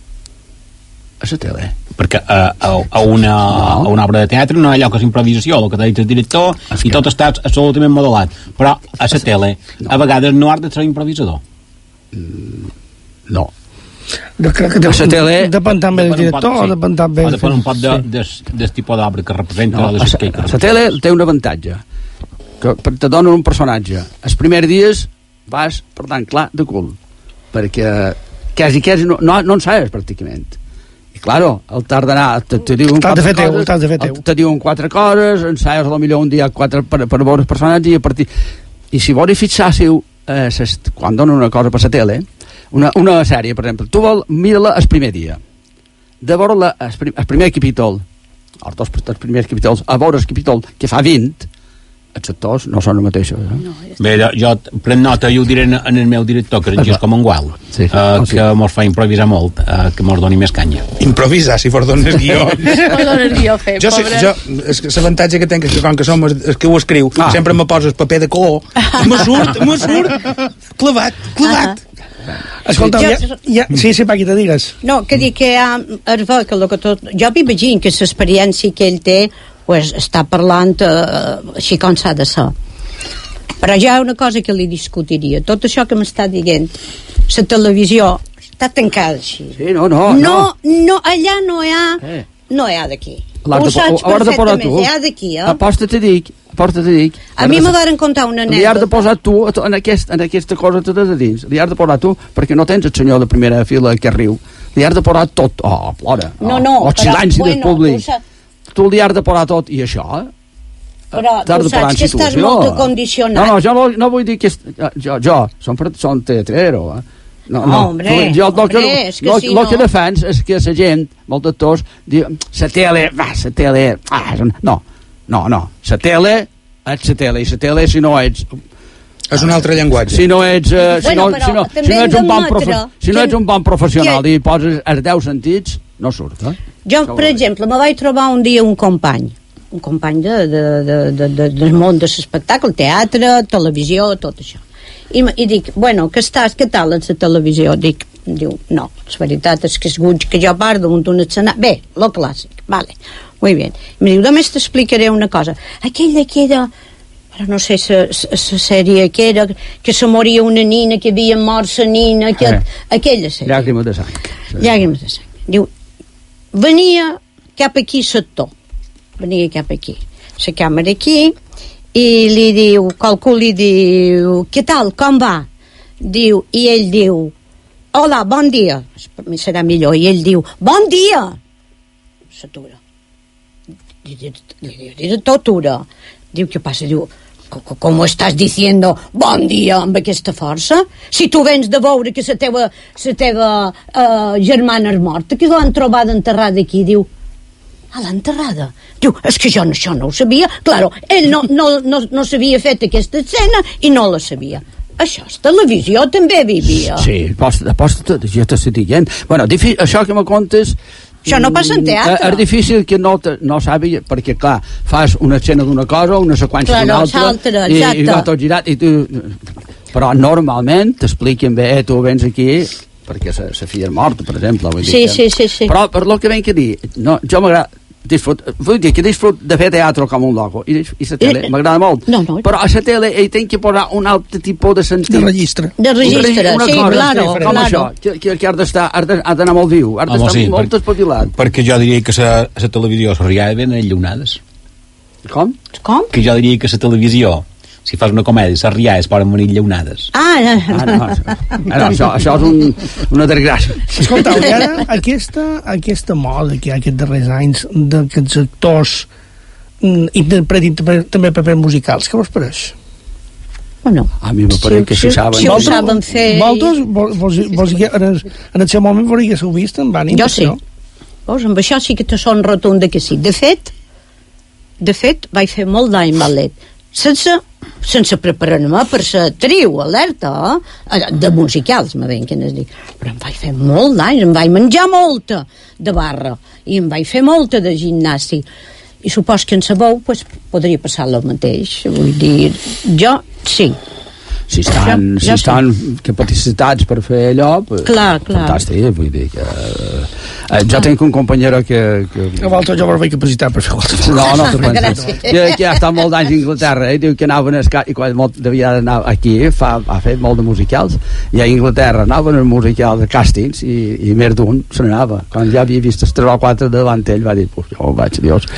A la tele? Perquè a, a, a, una, no. a una obra de teatre no hi ha allò que és improvisació el que t'ha dit el director es i que... tot està absolutament modelat però a la tele no. A vegades no has de ser improvisador mm, no jo crec que depèn, tele, depèn també del director o depèn també o depèn un poc de, sí. de, del tipus d'obra que representa no, la tele té un avantatge que te donen un personatge els primers dies vas, per tant, clar de cul, perquè quasi, quasi no, no, no en sabes, pràcticament. I, claro, el tard d'anar, te, te diuen t'has de fer teu, coses, t'has de fer teu. te diuen quatre coses, en sabes a lo millor un dia quatre per, per veure els personatges, i a partir... I si vols fixar-siu, eh, quan donen una cosa per la tele, una, una sèrie, per exemple, tu vol, mira-la el primer dia, de veure el, el primer capítol, els dos els primers capítols, a veure el capítol que fa vint, els sectors no són els mateixos. Eh? No, bé, jo, jo prenc nota i ho diré en, en el meu director, que és com en Gual, sí, uh, okay. que mos fa improvisar molt, uh, que mos doni més canya. Improvisar, si fos dones guió. Fos dones guió, fer, jo, pobre. Jo, l'avantatge que tenc és que com que som els que ho escriu, ah. sempre me poses paper de color, me surt, me surt, clavat, clavat. Ah. Escolta, ja, ja, sí, sí, Paqui, te digues. No, que dic que ja, es veu que, que tot, jo m'imagino que l'experiència que ell té pues, està parlant eh, així com s'ha de ser. Però hi ha una cosa que li discutiria. Tot això que m'està dient, la televisió està tancada així. Sí, no, no. No, no, no allà no hi ha... Eh. No hi ha d'aquí. Ho saps perfectament, hi ha d'aquí, eh? Aposta te dic, aposta te dic. A mi me varen contar una anècdota. Li has de posar tu en, aquest, en aquesta cosa tot de dins. Li has de posar tu, perquè no tens el senyor de primera fila que riu. Li has de posar tot. Oh, plora. No, no, oh, però, bueno, públic. Tu, tu li has de posar tot, i això, eh? Però tu saps que estàs molt condicionat. No, no, jo no, no vull dir que... Jo, jo som, som teatrero, eh? No, no, hombre, tu, jo, hombre, que, és que lo, si lo no... que defens és que la gent, molts actors, diuen, la tele, va, la tele, ah, no, no, no, la tele, ets la tele, i la tele, si no ets... És un altre llenguatge. Si no ets, uh, si, bueno, no, si, no, si, no ets un bon profe, si no ets un bon professional que... i poses els deu sentits, no surt, eh? Jo, per exemple, me vaig trobar un dia un company, un company de, de, de, de, de, del món de l'espectacle, teatre, televisió, tot això. I, i dic, bueno, que estàs, què tal en la televisió? Dic, diu, no, la veritat és que és guig que jo parlo d'un escenari, bé, lo clàssic, vale, muy bien. I em diu, només t'explicaré una cosa, aquella que era, però no sé la sèrie que era, que se moria una nina, que havia mort la nina, que, eh, aquella sèrie. Llàgrimes de sang. Llàgrimes de sang. Diu, venia cap aquí sector, venia cap aquí, la càmera aquí, i li diu, qualcú li diu, què tal, com va? Diu, i ell diu, hola, bon dia, per mi serà millor, i ell diu, bon dia, s'atura, li diu, t'atura, diu, què passa? Diu, com estàs diciendo bon dia amb aquesta força? Si tu vens de veure que la teva, la teva uh, germana és morta, que l'han trobat enterrada aquí, diu, a l'enterrada? Diu, és que jo no, això no ho sabia. Claro, ell no, no, no, no s'havia fet aquesta escena i no la sabia. Això és televisió, també vivia. Sí, aposta, aposta tot, jo t'estic dient. Bueno, això que me contes... Això no passa en teatre. És difícil que no, te, no sàpiga, perquè, clar, fas una escena d'una cosa, una seqüència claro, d'una altra, altra i, i va tot girat, i tu... Però normalment t'expliquen bé, eh, tu vens aquí perquè sa, sa filla és morta, per exemple. Vull sí, dir, sí, sí, sí. Però per lo que venc a dir, no, jo m'agrada disfrut, vull dir que disfrut de fer teatre com un loco, i, i la tele eh, m'agrada molt, no, no. Però a la tele ell té que posar un altre tipus de sentit. De registre. De registre, una sí, cosa, claro. Com claro. això, que, que, que ha d'estar, ha d'anar molt viu, ha d'estar sí, molt per, espavilat. Perquè jo diria que la televisió s'arriava ben enllunades. Com? Com? Que jo diria que la televisió, si fas una comèdia, s'arrià es poden venir llaunades. Ah, no, ah, no, no això, això és un, una desgràcia. Escolta, ara, aquesta, aquesta moda que hi ha aquests darrers anys de que els actors interpretin també papers musicals, què vos pareix? Bueno, a mi m'apareix que s'ho saben. Si ho saben fer... Vosaltres, vos, vos, vos, en el seu moment vos haguéssiu vist en Bani? Jo sí. Vos, amb això sí que te son rotund que sí. De fet, de fet, vaig fer molt d'any ballet. Sense, sense preparar-me per ser actriu, alerta, eh? de musicals, me ben que es dic. Però em vaig fer molt d'anys, em vaig menjar molta de barra, i em vaig fer molta de gimnàstic. I supos que en sabeu, pues, podria passar el mateix. Vull dir, jo, sí. Si estan, jo, si jo estan sí. capacitats per fer allò, pues, clar, clar. Fantàstic, vull dir que... Eh, jo tinc un companyero que... que... A volta jo vaig capacitar per fer qualsevol cosa. No, no te penses. Que, que ha estat molt d'anys a Inglaterra, eh? Diu que anaven a escar, i quan molt devia anar aquí, fa, ha fet molt de musicals, i a Inglaterra anaven als musicals, a càstings, i, i més d'un se n'anava. Quan ja havia vist els tres o quatre davant ell, va dir, pues jo vaig, Dios.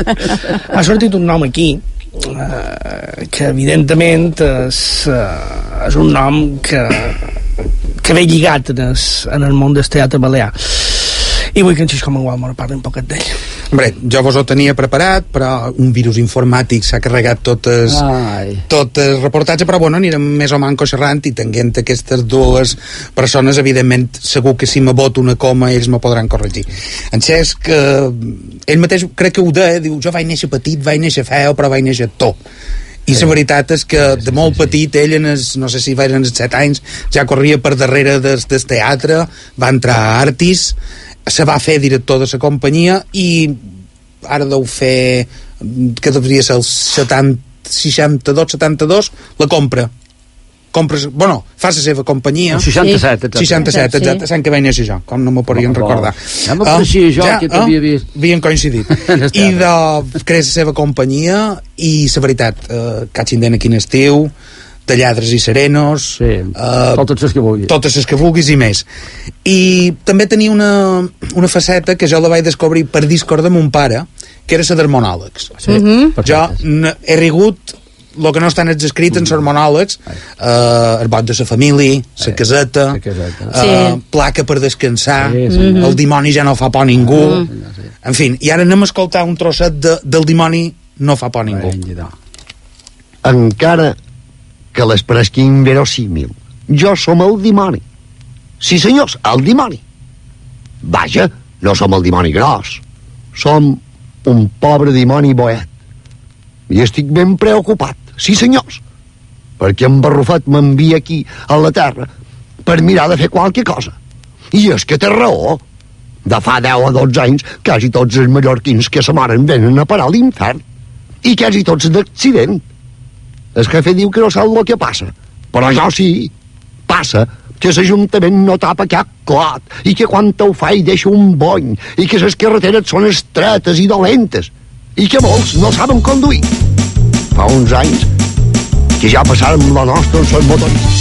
Ha sortit un nom aquí, Uh, que evidentment és, uh, és un nom que, que ve lligat en el, en el món del teatre balear. I vull que en Xisco Mangual me parli un poquet d'ell. Hombre, jo vos ho tenia preparat, però un virus informàtic s'ha carregat totes, tot el reportatge, però bueno, anirem més o manco xerrant i tenint aquestes dues persones, evidentment, segur que si me voto una coma ells me podran corregir. En Cesc, eh, ell mateix crec que ho deia, diu, jo vaig néixer petit, vaig néixer feo, però vaig néixer to. I la veritat és que de molt petit ell, en els, no sé si vaig en els set anys, ja corria per darrere del, del teatre, va entrar a Artis, se va fer director de la companyia i ara deu fer, que devia ser el setanta, seixanta-dos setanta-dos, la compra compres, bueno, fa la seva companyia el seixanta-set, exacte, seixanta-set, exacte, sí. Sent que vaig néixer jo, com no m'ho podrien no, recordar ja m'ho coneixia jo, ja, que t'havia vist havien coincidit i de crea la seva companyia i la veritat, eh, Catxindena quin estiu, de Lladres i Serenos, sí, uh, totes les que vulguis totes les que vulguis i més. I també tenia una, una faceta que jo la vaig descobrir per Discord de mon pare, que era la dels monòlegs. Sí, uh-huh. Jo he rigut el que no estan escrits en els monòlegs, uh, el bot de la família, la caseta, uh, sí. Placa per descansar, sí, sí. Uh-huh. El dimoni ja no fa por a ningú, uh-huh. En fi, i ara anem a escoltar un trosset de, del dimoni no fa por a ningú. Encara que les presquin verosímil, jo som el dimoni. Sí, senyors, el dimoni. Vaja, no som el dimoni gros, som un pobre dimoni boet. I estic ben preocupat, sí, senyors, perquè en Barrufet m'envia aquí a la terra per mirar de fer qualque cosa. I és que té raó. De fa deu a dotze anys, quasi tots els mallorquins que se moren venen a parar a l'infern. I quasi tots d'accident. El jefe diu que no sap el que passa, però jo sí, passa, que l'Ajuntament no tapa cap clot i que quan ho fa hi deixa un bony i que les carreteres són estretes i dolentes i que molts no saben conduir. Fa uns anys que ja passàrem la nostra en els motoristes.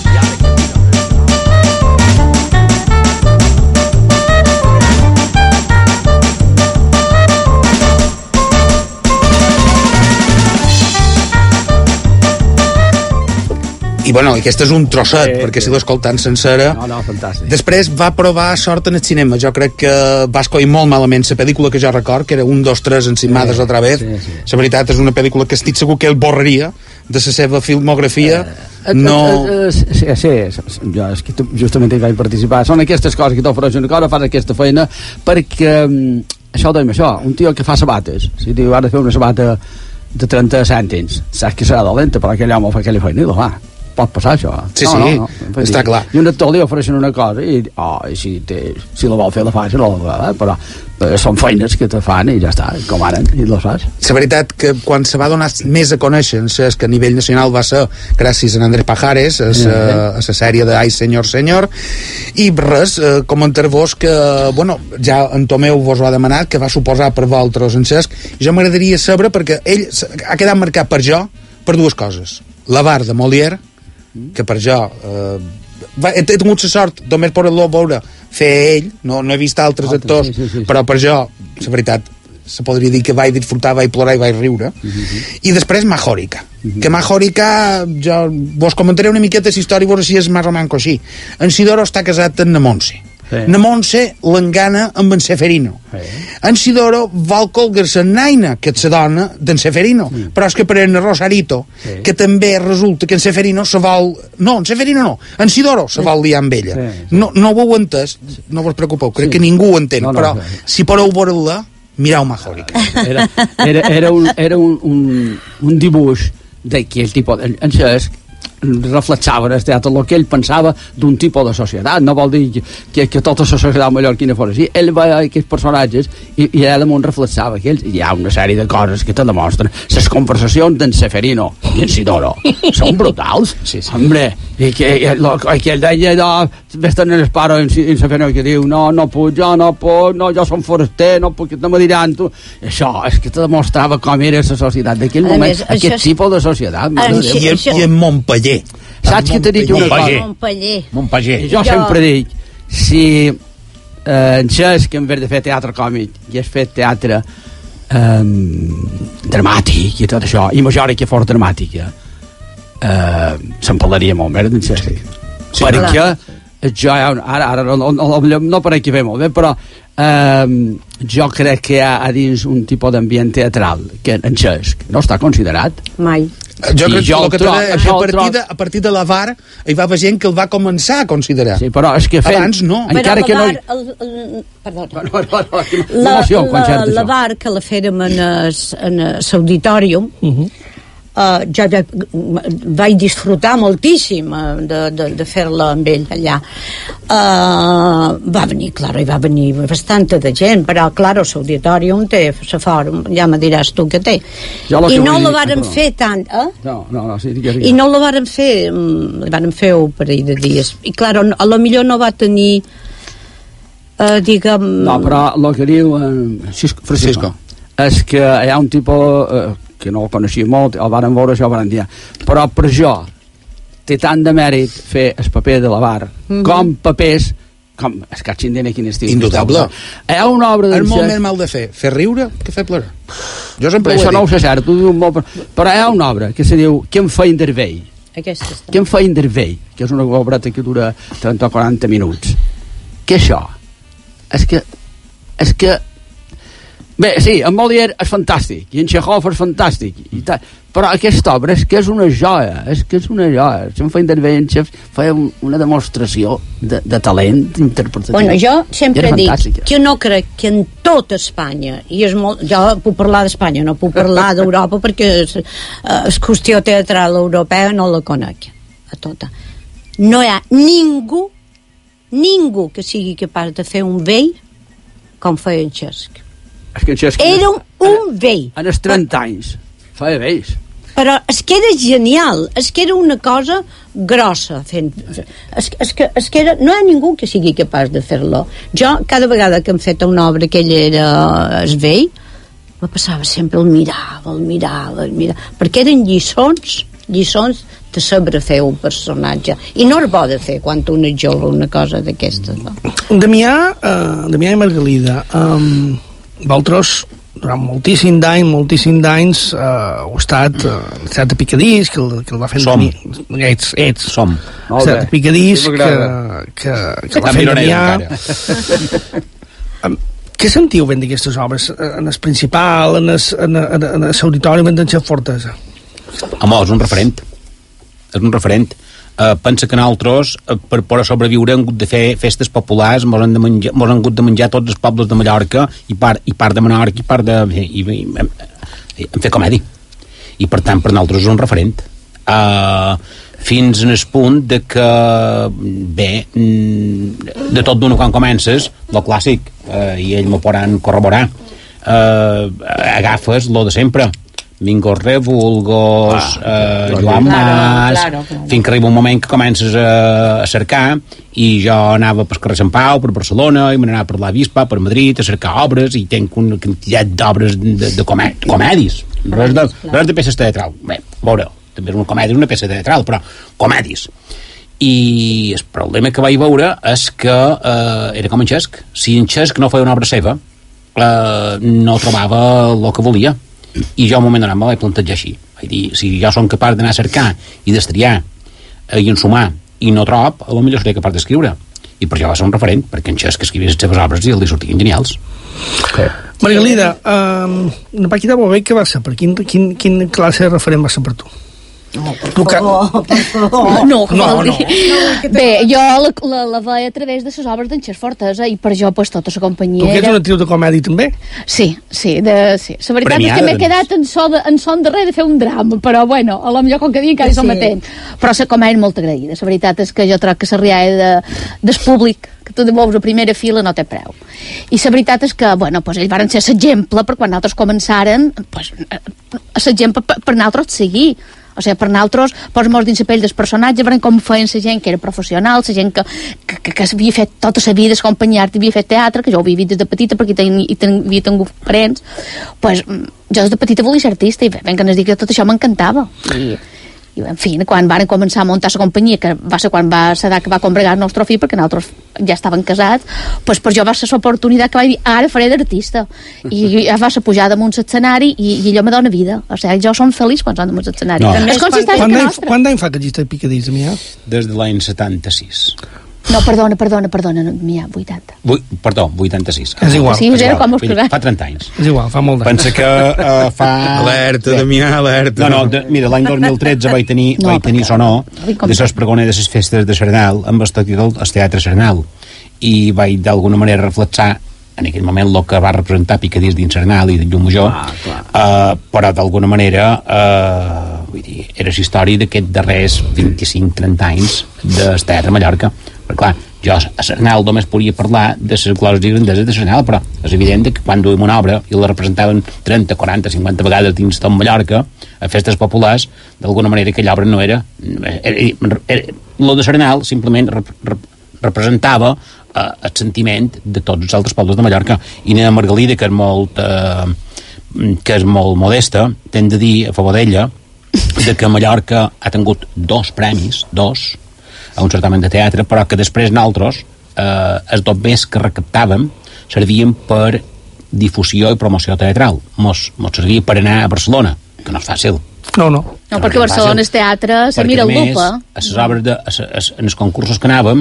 I bueno, aquest és un trosset, sí, perquè sí. Si l'escoltant sencera. No, no, fantàstic. Després va provar sort en el cinema. Jo crec que va escollir molt malament la pel·lícula que jo record, que era un, dos, tres encimades sí, otra vez. Sí, sí. La veritat és una pel·lícula que estic segur que ell borraria de la seva filmografia. Eh, no... Eh, eh, sí, sí, jo és que justament hi vaig participar. Són aquestes coses que t'ofereixen una cosa, fas aquesta feina, perquè això ho dèiem això, un tio que fa sabates, si diu, ha de fer una sabata de trenta cèntims, saps que serà dolenta, però aquell home fa aquella feina i la fa. Pot passar això. Sí, no, sí, no, no, està clar. I un actor li ofereixen una cosa i, oh, i si, té, si la vol fer la fas, no la fa, però eh, són feines que te fan i ja està, com ara, i la fas. La veritat que quan se va donar més a conèixer és que a nivell nacional va ser gràcies a Andrés Pajares, a la sèrie de Ai, senyor, senyor, i res, eh, comentar-vos que, bueno, ja en Tomeu vos ho ha demanat, que va suposar per vosaltres en Cesc, i jo m'agradaria saber, perquè ell ha quedat marcat per jo per dues coses. La Bar de Molière, que per jo eh, va, he, he tingut la sort només poder-lo veure fer ell, no, no he vist altres Altres, actors, sí, sí, sí. Però per jo la veritat, se podria dir que vaig disfrutar, vaig plorar i vaig riure. Uh -huh. I després Majòrica, uh -huh. que Majòrica jo vos comentaré una miqueta la història i vos si és més o menys així. En Sidoro està casat amb na Montse. Sí. Na Montse l'engana amb en Seferino. Sí. En Sidoro vol colgar-se en Naina, que és la dona d'en Seferino, mm. però és que per en Rosarito, sí. que també resulta que en Seferino se vol... No, en Seferino no, en Sidoro se vol liar amb ella. Sí, sí. No, no ho heu entès, no vos preocupeu, crec sí. que ningú ho entén, no, no, però sí. si podeu veure-la, mireu Majòrica. Era, era, era, un, era un, un, un dibuix d'aquell tipus... En, en Cesc reflexava en el teatre el que ell pensava d'un tipus de societat, no vol dir que, que tota la societat mallorquina fos així. Ell veia aquests personatges i, i ell damunt reflexava que ells, hi ha una sèrie de coses que te demostren. Les conversacions d'en Seferino i en Sidoro són brutals, sí, sí. Hombre, i que, i, lo, i que ell deia no, ves tenir el pare en, en Seferino que diu no, no puc, jo no puc, no, jo som foraster, no puc, no me diran tu. Això és que te demostrava com era la societat d'aquell moment, més, aquest és... tipus de societat. I, i, i en Montpellier. Saps que t'he dit una cosa? Montpellier. Montpellier. Jo, jo sempre dic, si eh, en Cesc, en vez de fer teatre còmic, i has fet teatre eh, dramàtic i tot això, i Majòrica fos dramàtica, eh, se'n parlaria molt més d'en Xesco. Sí. Perquè jo, ara, ara no, no, no, no per aquí ve molt bé, però eh, jo crec que hi ha a dins un tipus d'ambient teatral que en Xesc no està considerat mai. Jo crec jo que, trobo, que a, partir de, a partir de la V A R hi va haver gent que el va començar a considerar. Sí, però és que fent, abans no. Encara que no... El, el, perdona. No, no, no, la, la, la V A R que la fèrem en l'auditorium, uh -huh. Uh, jo ja vaig disfrutar moltíssim de, de, de fer-la amb ell allà. Uh, va venir, clar, hi va venir bastanta de gent, però, clar, l'auditorium té la fòrum, ja me diràs tu què té. I no la varen fer tant, eh? No, no, no, sí, digues, I no la varen fer, la varen fer un parell de dies. I, clar, a lo millor no va tenir, uh, diguem... No, però el que diu uh, Francisco és que hi ha un tipus... Uh, que no el coneixia molt, el varen veure, això el varen dir. Però per jo té tant de mèrit fer el paper de la V A R mm -hmm. com papers com es que xindena quin estiu. Indudable. Hi ha una obra és molt més mal de fer, fer riure que fer plorar. Jo sempre això ho he no dit. ho sé cert, tu dius molt, però hi ha una obra que se diu Qui em fa intervei? Qui em fa intervei? Que és una obreta que dura trenta o quaranta minuts. Què això? És que és que bé, sí, en Molière és fantàstic i en Chekhov és fantàstic i tal, però aquesta obra és que és una joia és que és una joia. Si em fa intervenir en Chekhov feia un, una demostració de, de talent interpretatiu. Bueno, jo sempre dic que no crec que en tota Espanya, i és molt, jo puc parlar d'Espanya, no puc parlar d'Europa perquè és, és qüestió teatral europea, no la conec a tota. No hi ha ningú ningú que sigui capaç de fer un vell com feia en Xesc. Era un, un vell en els trenta anys feia vells, però és que era genial, és que era una cosa grossa fent, és, és, que, és que era, no hi ha ningú que sigui capaç de fer-lo. Jo cada vegada que hem fet una obra que ell era es vell me passava sempre, el mirava el mirava, el mirava perquè eren lliçons lliçons de saber fer un personatge i no es pot fer quan un és jove una cosa d'aquestes, no? Damià, uh, Damià i Margalida, um, vosaltres durant moltíssim d'anys, moltíssim d'anys uh, heu estat uh, el Teatre Picadís que el, que el va fer som ets, ets som el Teatre Picadís sí, que, que, que va fer Damià. Què sentiu ben d'aquestes obres en el principal, en l'auditori en el Fortesa? Home, és un referent és un referent Uh, pensa que nosaltres, uh, per poder sobreviure, hem hagut de fer festes populars, mos han, de menjar, mos han hagut de menjar tots els pobles de Mallorca i part, i part de Menorca i part de... I, i, i, hem, hem fet comèdia. I per tant, per nosaltres és un referent. Uh, fins en el punt de que, bé, de tot d'una quan comences, lo clàssic, uh, i ells m'ho podran corroborar, uh, agafes lo de sempre. Mingos Revulgos, ah, eh, Joan Mas, claro, claro. Fins que arriba un moment que comences a, a cercar, i jo anava per carrer Sant Pau, per Barcelona, i me n'anava per la Vispa, per Madrid, a cercar obres, i tenc una quantitat d'obres de, de comè comèdis, res de, res de peces teatrals. Bé, veureu, també és una comèdia, una peça teatral, però comèdis. I el problema que vaig veure és que eh, era com en Xesc. Si en Xesc no feia una obra seva, eh, no trobava el que volia. I jo a un moment donat me vaig plantejar així, vaig dir, si jo som capaç d'anar a cercar i d'estriar eh, i ensumar i no trob, a lo millor seré capaç d'escriure, i per això va ser un referent, perquè en Xesc escrivia les seves obres i els li sortien genials. Okay. Margalida, um, una Paquita Bové, què va ser? Per quin, quin, quin classe de referent va ser per tu? No, per favor, per favor. No, no, no, no. Bé, jo la, la, la veia a través de les obres d'en Xesc Fortesa i per jo pues, tota la companyia... Tu que ets una actriu de comèdia també? Sí, sí, de, sí. La veritat Premiada, és que m'he quedat en so, de, en son darrer de fer un drama, però bueno, a lo millor com que dia encara hi som atents. Però la comèdia és molt agraïda. La veritat és que jo trobo que la rialla de, del públic, que tu de veus a primera fila, no té preu. I la veritat és que, bueno, pues, ells van ser l'exemple per quan nosaltres començaren, pues, l'exemple per, per nosaltres seguir. O sigui, per nosaltres, posem-nos dins la pell dels personatges, veurem com feien la gent que era professional, la gent que, que, que havia fet tota la vida, acompanyar havia fet teatre, que jo ho havia vist des de petita, perquè ten, i ten, havia tingut parents. Pues, jo des de petita volia ser artista, i ben que ens digui que tot això m'encantava. I, i en fi, quan van començar a muntar la companyia, que va ser quan va ser que va combregar el nostre fill, perquè nosaltres ja estaven casats, pues, pues jo va ser l'oportunitat que vaig dir, ara faré d'artista, i ja va ser pujar damunt l'escenari i, i allò me dona vida, o sigui, jo som feliç quan som damunt l'escenari. No. És consistència que nostra. Quant d'any fa que existeix Picadills, Mia? Des de l'any setanta-sis. No, perdona, perdona, perdona, Mia, vuitanta. Vu, perdó, vuitanta-sis. És igual. Sí, és igual. Com us fa trenta anys. És igual, fa molt d'anys. Pensa que uh, fa... Alerta, Damià, alerta. No, no, de, mira, l'any dos mil tretze vaig tenir, no, vaig tenir sonor de les pregones de les festes de Serenal amb el títol El Teatre Serenal, i vaig d'alguna manera reflexar en aquell moment el que va representar Picadills dins Serenal i de Llumajor, ah, uh, però d'alguna manera uh, vull dir, era la història d'aquests darrers vint-i-cinc trenta anys del Teatre Mallorca. Però clar, jo a Serenal només podria parlar de les glòries i grandeses de Serenal, però és evident que quan duim una obra i la representaven trenta, quaranta, cinquanta vegades dins tot Mallorca a festes populars, d'alguna manera aquella obra no era, era, era, era lo de Serenal simplement rep, rep, representava eh, el sentiment de tots els altres pobles de Mallorca. I na Margalida, que és molt eh, que és molt modesta, t'hem de dir a favor d'ella de que Mallorca ha tingut dos premis, dos a un certamen de teatre, però que després nosaltres eh, els dos més que recaptàvem servien per difusió i promoció teatral. Mos, mos servia per anar a Barcelona, que no és fàcil. No, no. No, perquè Barcelona és teatre, se mira el lupa. A les obres de, a, a, en els concursos que anàvem,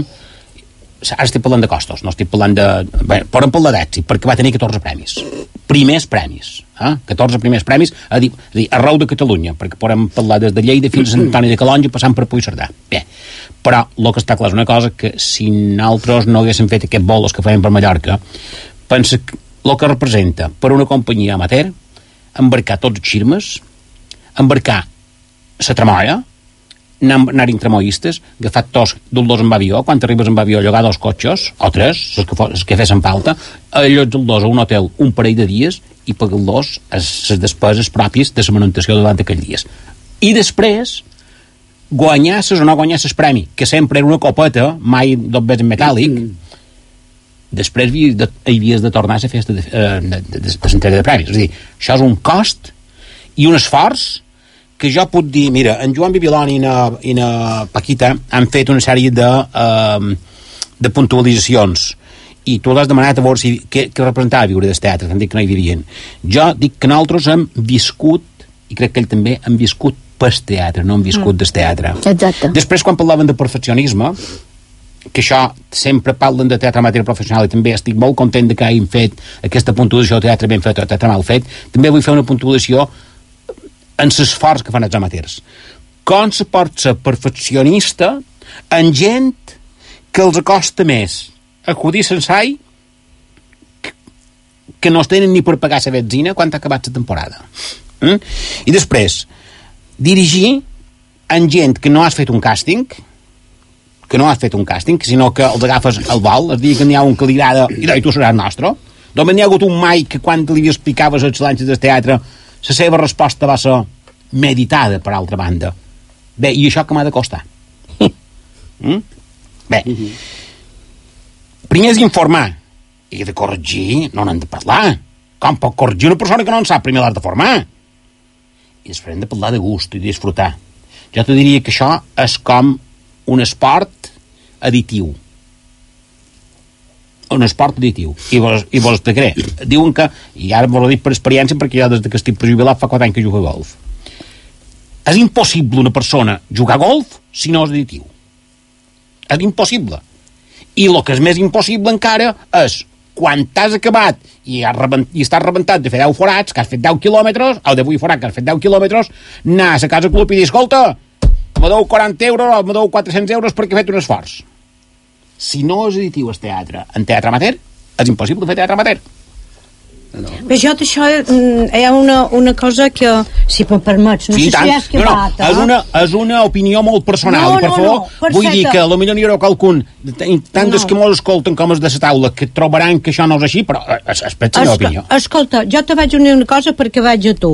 ara estic parlant de costos, no estic parlant de... Bé, podem parlar d'èxit, perquè va tenir catorze premis. Primers premis. Eh? catorze primers premis a dir, a dir, arreu de Catalunya, perquè podem parlar des de Lleida fins a Sant Antoni de Calonge, passant per Puigcerdà. Bé, però el que està clar és una cosa, que si nosaltres no haguéssim fet aquest bolos que fèiem per Mallorca, pensa que el que representa per una companyia amateur embarcar tots els xirmes, embarcar la tramoia, anar-hi en tramoistes, agafar tots dels dos en avió, quan arribes en avió llogar dos cotxes, o tres, els que, els que fessin falta, allotjar els dos a un hotel un parell de dies i pagar els dos les despeses pròpies de la manutenció durant aquells dies. I després guanyasses o no guanyasses premi, que sempre era una copeta, mai dos vegades en metàl·lic, mm. després havies de, havies de tornar a la festa de, de, de, de, de l'entrega de premis. És a dir, això és un cost i un esforç que jo puc dir, mira, en Joan Bibiloni i na, i na Paquita han fet una sèrie de, uh, de puntualitzacions i tu l'has demanat a veure si, què, què representava viure del teatre, que han dit que no hi vivien. Jo dic que nosaltres hem viscut, i crec que ell també, hem viscut pel teatre, no hem viscut mm. del teatre. Exacte. Després, quan parlaven de perfeccionisme, que això sempre parlen de teatre amateur professional, i també estic molt content de que hagin fet aquesta puntuació de teatre ben fet o teatre mal fet, també vull fer una puntuació en l'esforç que fan els amateurs. Com se pot ser perfeccionista en gent que els acosta més acudir sensai que, que no es tenen ni per pagar la benzina quan ha acabat la temporada. Mm? I després, dirigir en gent que no has fet un càsting, que no has fet un càsting, sinó que els agafes al vol, es digui que n'hi ha un que li agrada i, i tu seràs nostre. Només n'hi ha hagut un mai que quan li explicaves els lances del teatre la seva resposta va ser meditada, per altra banda. Bé, i això que m'ha de costar? Mm? Bé, primer és informar i de corregir no n'hem de parlar. Com pot corregir una persona que no en sap? Primer l'has de formar i després hem de parlar de gust i de disfrutar. Jo te diria que això és com un esport additiu, un esport additiu, i vos, i vos explicaré. Diuen que, i ara vos ho dic per experiència perquè jo des que estic jubilat fa quatre anys que jugo a golf, és impossible una persona jugar a golf si no és additiu. És impossible. I el que és més impossible encara és quan t'has acabat i, has rebent, i estàs rebentat de fer deu forats, que has fet deu quilòmetres, o de vuit forats, que has fet deu quilòmetres, anar a la casa club i dir, escolta, me deu quaranta euros o me deu quatre-cents euros perquè he fet un esforç. Si no és additiu el teatre en teatre amateur, és impossible fer teatre amateur. No. Però jo d'això hi ha una, una cosa que, si me'n permets, no sí, sé tant. si has que no, no, bata. És una, és una opinió molt personal, no, i per no, favor, no, per vull dir que potser n'hi haurà qualcun, tant no. que mos escolten com els de la taula, que trobaran que això no és així, però és, és per la meva opinió. Escolta, jo te vaig dir una cosa perquè vaig a tu.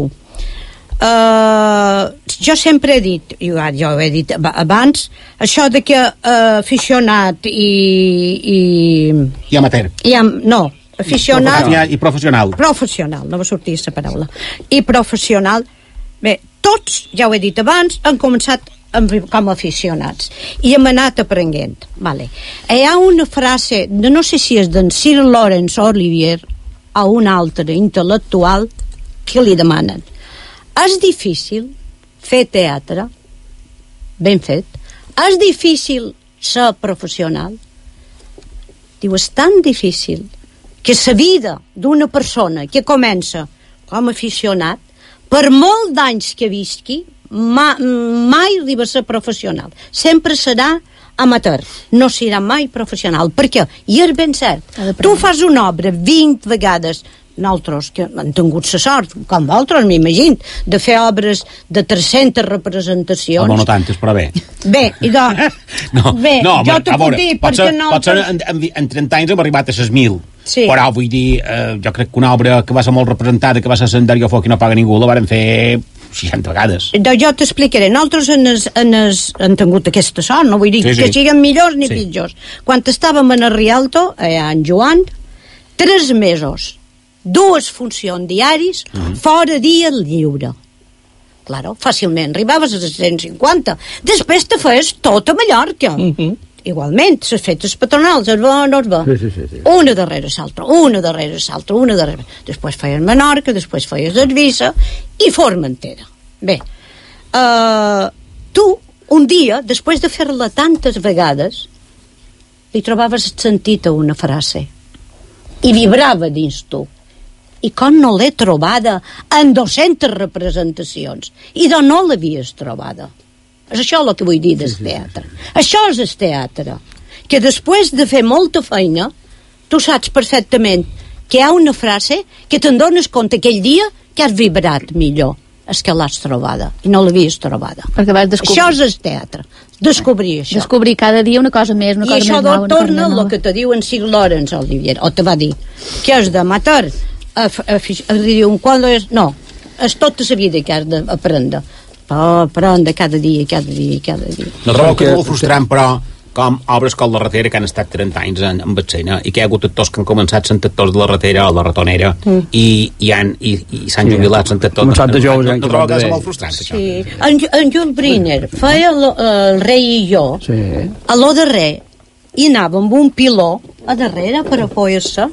Uh, jo sempre he dit, jo, jo ho he dit abans, això de que uh, aficionat i, i... I amateur. I am, no, aficionat... I professional. Professional, no va sortir aquesta paraula. I professional, bé, tots, ja ho he dit abans, han començat com a aficionats, i hem anat aprenent. Vale. Hi ha una frase, no sé si és d'en Sir Laurence Olivier a un altre intel·lectual, que li demanen: és difícil fer teatre? Ben fet. És difícil ser professional? Diu, és tan difícil que la vida d'una persona que comença com a aficionat, per molt d'anys que visqui, ma, mai arriba a ser professional. Sempre serà amateur, no serà mai professional. Per què? I és ben cert. Tu fas una obra vint vegades, nosaltres que hem tingut la sort, com vosaltres, m'imagino, de fer obres de tres-centes representacions. No, no tantes, però bé. Bé, i doncs, no, bé, no, jo t'ho puc dir, perquè ser, nosaltres... Pot ser, en, en, en trenta anys hem arribat a les mil. Sí. Però vull dir, eh, jo crec que una obra que va ser molt representada, que va ser Senderio Foc i no paga ningú, la varen fer seixanta vegades. Doncs jo t'explicaré. Nosaltres en es, en es, hem tingut aquesta sort, no vull dir sí, sí. que siguin millors ni sí. pitjors. Quan estàvem en el Rialto, eh, en Joan, tres mesos, dues funcions diaris, uh -huh. fora dia lliure. Claro, fàcilment arribaves a cent cinquanta. Després te feies tot a Mallorca. Uh -huh. Igualment, les fetes patronals, es va, no es va. Sí, sí, sí, sí. Una darrere l'altra, una darrere l'altra, una darrere... Després feies Menorca, després feies Eivissa i Formentera. Bé, uh, tu, un dia, després de fer-la tantes vegades, li trobaves el sentit a una frase i vibrava dins tu. I com no l'he trobada en dues-centes representacions, i d'on no l'havies trobada. És això el que vull dir del sí, sí, teatre. Sí, sí. Això és el teatre. Que després de fer molta feina, tu saps perfectament que hi ha una frase que te'n dones compte aquell dia que has vibrat millor. És que l'has trobada i no l'havies trobada. Perquè vas descobrir. Això és el teatre. Descobrir això. Descobrir cada dia una cosa més, una I cosa això més nova. I això torna el que te diu en Sir Laurence Olivier, o te va dir, que és d'amateur. No, és tota la vida que has d'aprendre. Oh, però de cada dia, cada dia, cada dia. No trobo que és molt frustrant, però, com obres com La Ratera, que han estat trenta anys en, en escena, i que hi ha hagut actors que han començat sent actors de La Ratera o La Ratonera, mm. i, i, han, i, i s'han sí, jubilat sent actors. Començat de joves. No, no trobo que és molt frustrant, sí. això. En, en Jules Briner feia lo, El rei i jo, sí. a lo darrer, i anava amb un piló a darrere per a poder-se.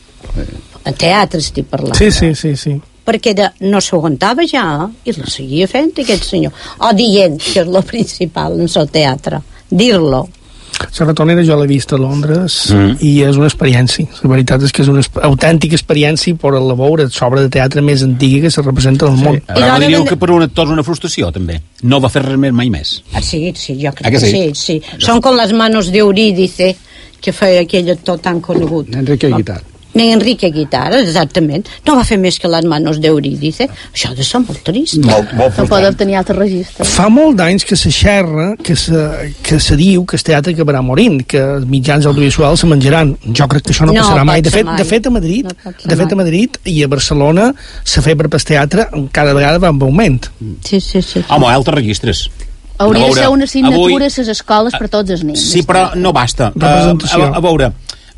En teatre estic parlant. Sí, sí, sí, sí. Perquè de, no s'aguantava ja i la seguia fent aquest senyor, o dient que és lo principal en el teatre, dir-lo. La Ratonera jo l'he vist a Londres mm. i és una experiència, la veritat és que és una autèntica experiència per la veure l'obra de teatre més antiga que se representa al sí. món. Ara diríeu que per un actor és una frustració també, no va fer res més mai més. Ah, sí, sí, jo crec que, que sí, sí. Són com les manos d'Eurídice que feia aquell actor tan conegut. Enrique Guitar. Ni Enrique Guitar, exactament. No va fer més que les manos d'Eurídice. Això ha de ser molt trist. Molt, molt no pot obtenir altres registres. Fa molt d'anys que se xerra, que se, que se diu que el teatre acabarà morint, que els mitjans audiovisuals se menjaran. Jo crec que això no, no passarà mai. De fet, mai. De fet, a Madrid, no de fet, a Madrid i a Barcelona, la febre pel teatre cada vegada va en augment. Sí, sí, sí. Home, altres registres. Hauria de ser una assignatura a les escoles per tots els nens. Sí, però no basta. Uh, a, a veure...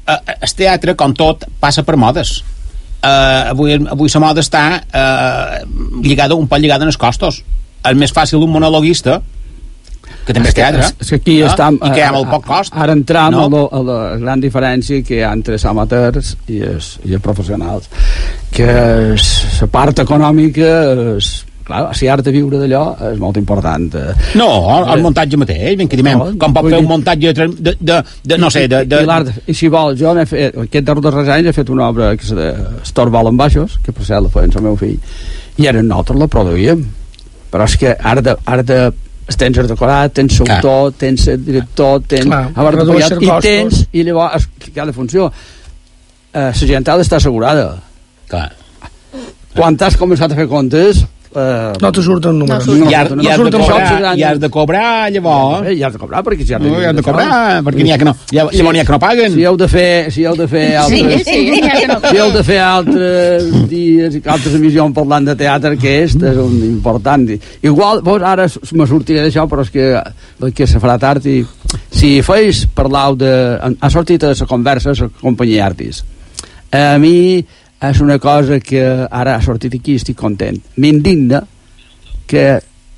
el teatre, com tot, passa per modes. Uh, avui, avui la moda està uh, lligada, un poc lligada en els costos. És més fàcil un monologuista, que també és teatre, és que aquí no? estam, i que hi ha molt poc cost. Ara entram no? a, lo, a la gran diferència que hi ha entre els amateurs i els, i els professionals, que la part econòmica és... Clar, si has de viure d'allò és molt important. No, el muntatge mateix, ben que diem, no, com pot fer un muntatge de, de, de, de no sé, de... de... I, i si vols, jo n'he fet, aquest darrers anys he fet una obra que és d'Estorval en baixos, que per cert la feien el meu fill, i ara nosaltres la produïem. Però és que ara de, ara de tens el decorat, tens l'autor, tens el director, tens... Clar, i tens, i llavors, cada funció, eh, la gent ha d'estar assegurada. Clar. Quan has començat a fer comptes... Uh, no te surt un número no, no, i, has, no, i, has de cobrar, i has de cobrar llavors eh, i has de cobrar perquè si has de, no, has de cobrar perquè n'hi ha que no llavors n'hi ha que no paguen si heu de fer si heu de fer altres sí, sí, no. si heu de fer altres dies i altres emissions parlant de teatre que és, és un important igual, vos ara me sortiré d'això però és que, que se farà tard i si feis parlau de ha sortit a la conversa a la companyia Artis a mi és una cosa que ara ha sortit aquí i estic content. M'indigna que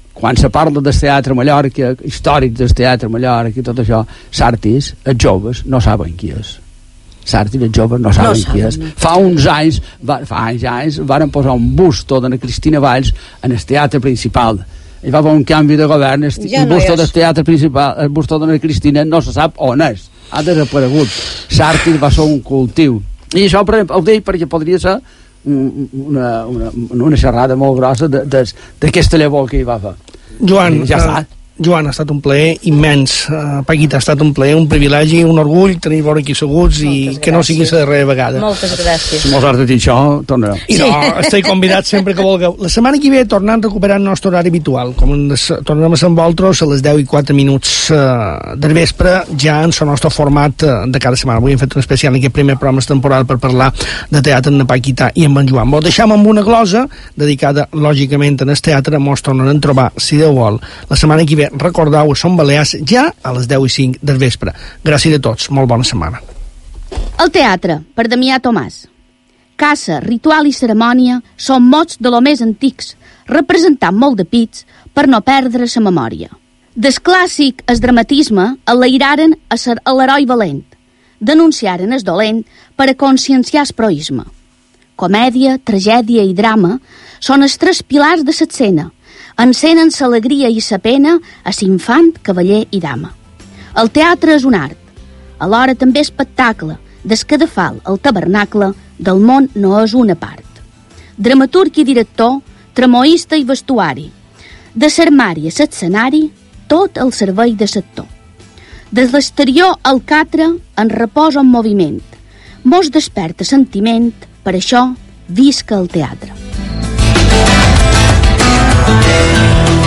quan se parla del teatre a Mallorca, històric del teatre a Mallorca i tot això, Sartis, els joves no saben qui és. Sartis, els joves no saben no qui és. Fa uns anys, va, fa anys, anys, varen posar un busto de la Cristina Valls en el teatre principal. Hi va haver un canvi de govern, el ja no busto del teatre principal, el busto de la Cristina no se sap on és, ha desaparegut. Sartis va ser un cultiu. I això ho dic perquè podria ser una, una, una xerrada molt grossa d'aquesta llavor que hi va fer. Joan, ja uh, Joan, ha estat un plaer immens. Uh, Paquita, ha estat un plaer, un privilegi, un orgull tenir-vos aquí seguts i Moltes que gràcies. No sigui la darrera vegada. Moltes gràcies. Si mos has de dir això, tornareu. I no, sí. Estic convidat sempre que vulgueu. La setmana que ve tornant a recuperar el nostre horari habitual. Com des, tornem a Sant Voltros a les deu i quatre minuts uh, del vespre, ja en el nostre format uh, de cada setmana. Avui hem fet un especial en aquest primer programa temporal per parlar de teatre amb la Paquita i amb en Joan. Vos deixam amb una glosa dedicada, lògicament, en el teatre. Mos tornaran a trobar, si Déu vol, la setmana que ve. Recordeu, Som Balears ja a les deu i cinc del vespre. Gràcies a tots, molt bona setmana. El teatre, per Damià Tomàs. Caça, ritual i cerimònia són mots de lo més antics, representant molt de pits per no perdre sa memòria. Des clàssic, el dramatisme, enlairaren a ser l'heroi valent, denunciaren el dolent per a conscienciar el proisme. Comèdia, tragèdia i drama són els tres pilars de l'escena, encenen l'alegria i la pena a l'infant, cavaller i dama. El teatre és un art, alhora també espectacle, des que de fal el tabernacle del món no és una part. Dramaturg i director, tramoista i vestuari, de l'armari a l'escenari, tot el servei de sector. Des l'exterior al catre en repòs o en moviment, mos desperta sentiment, per això visca el teatre.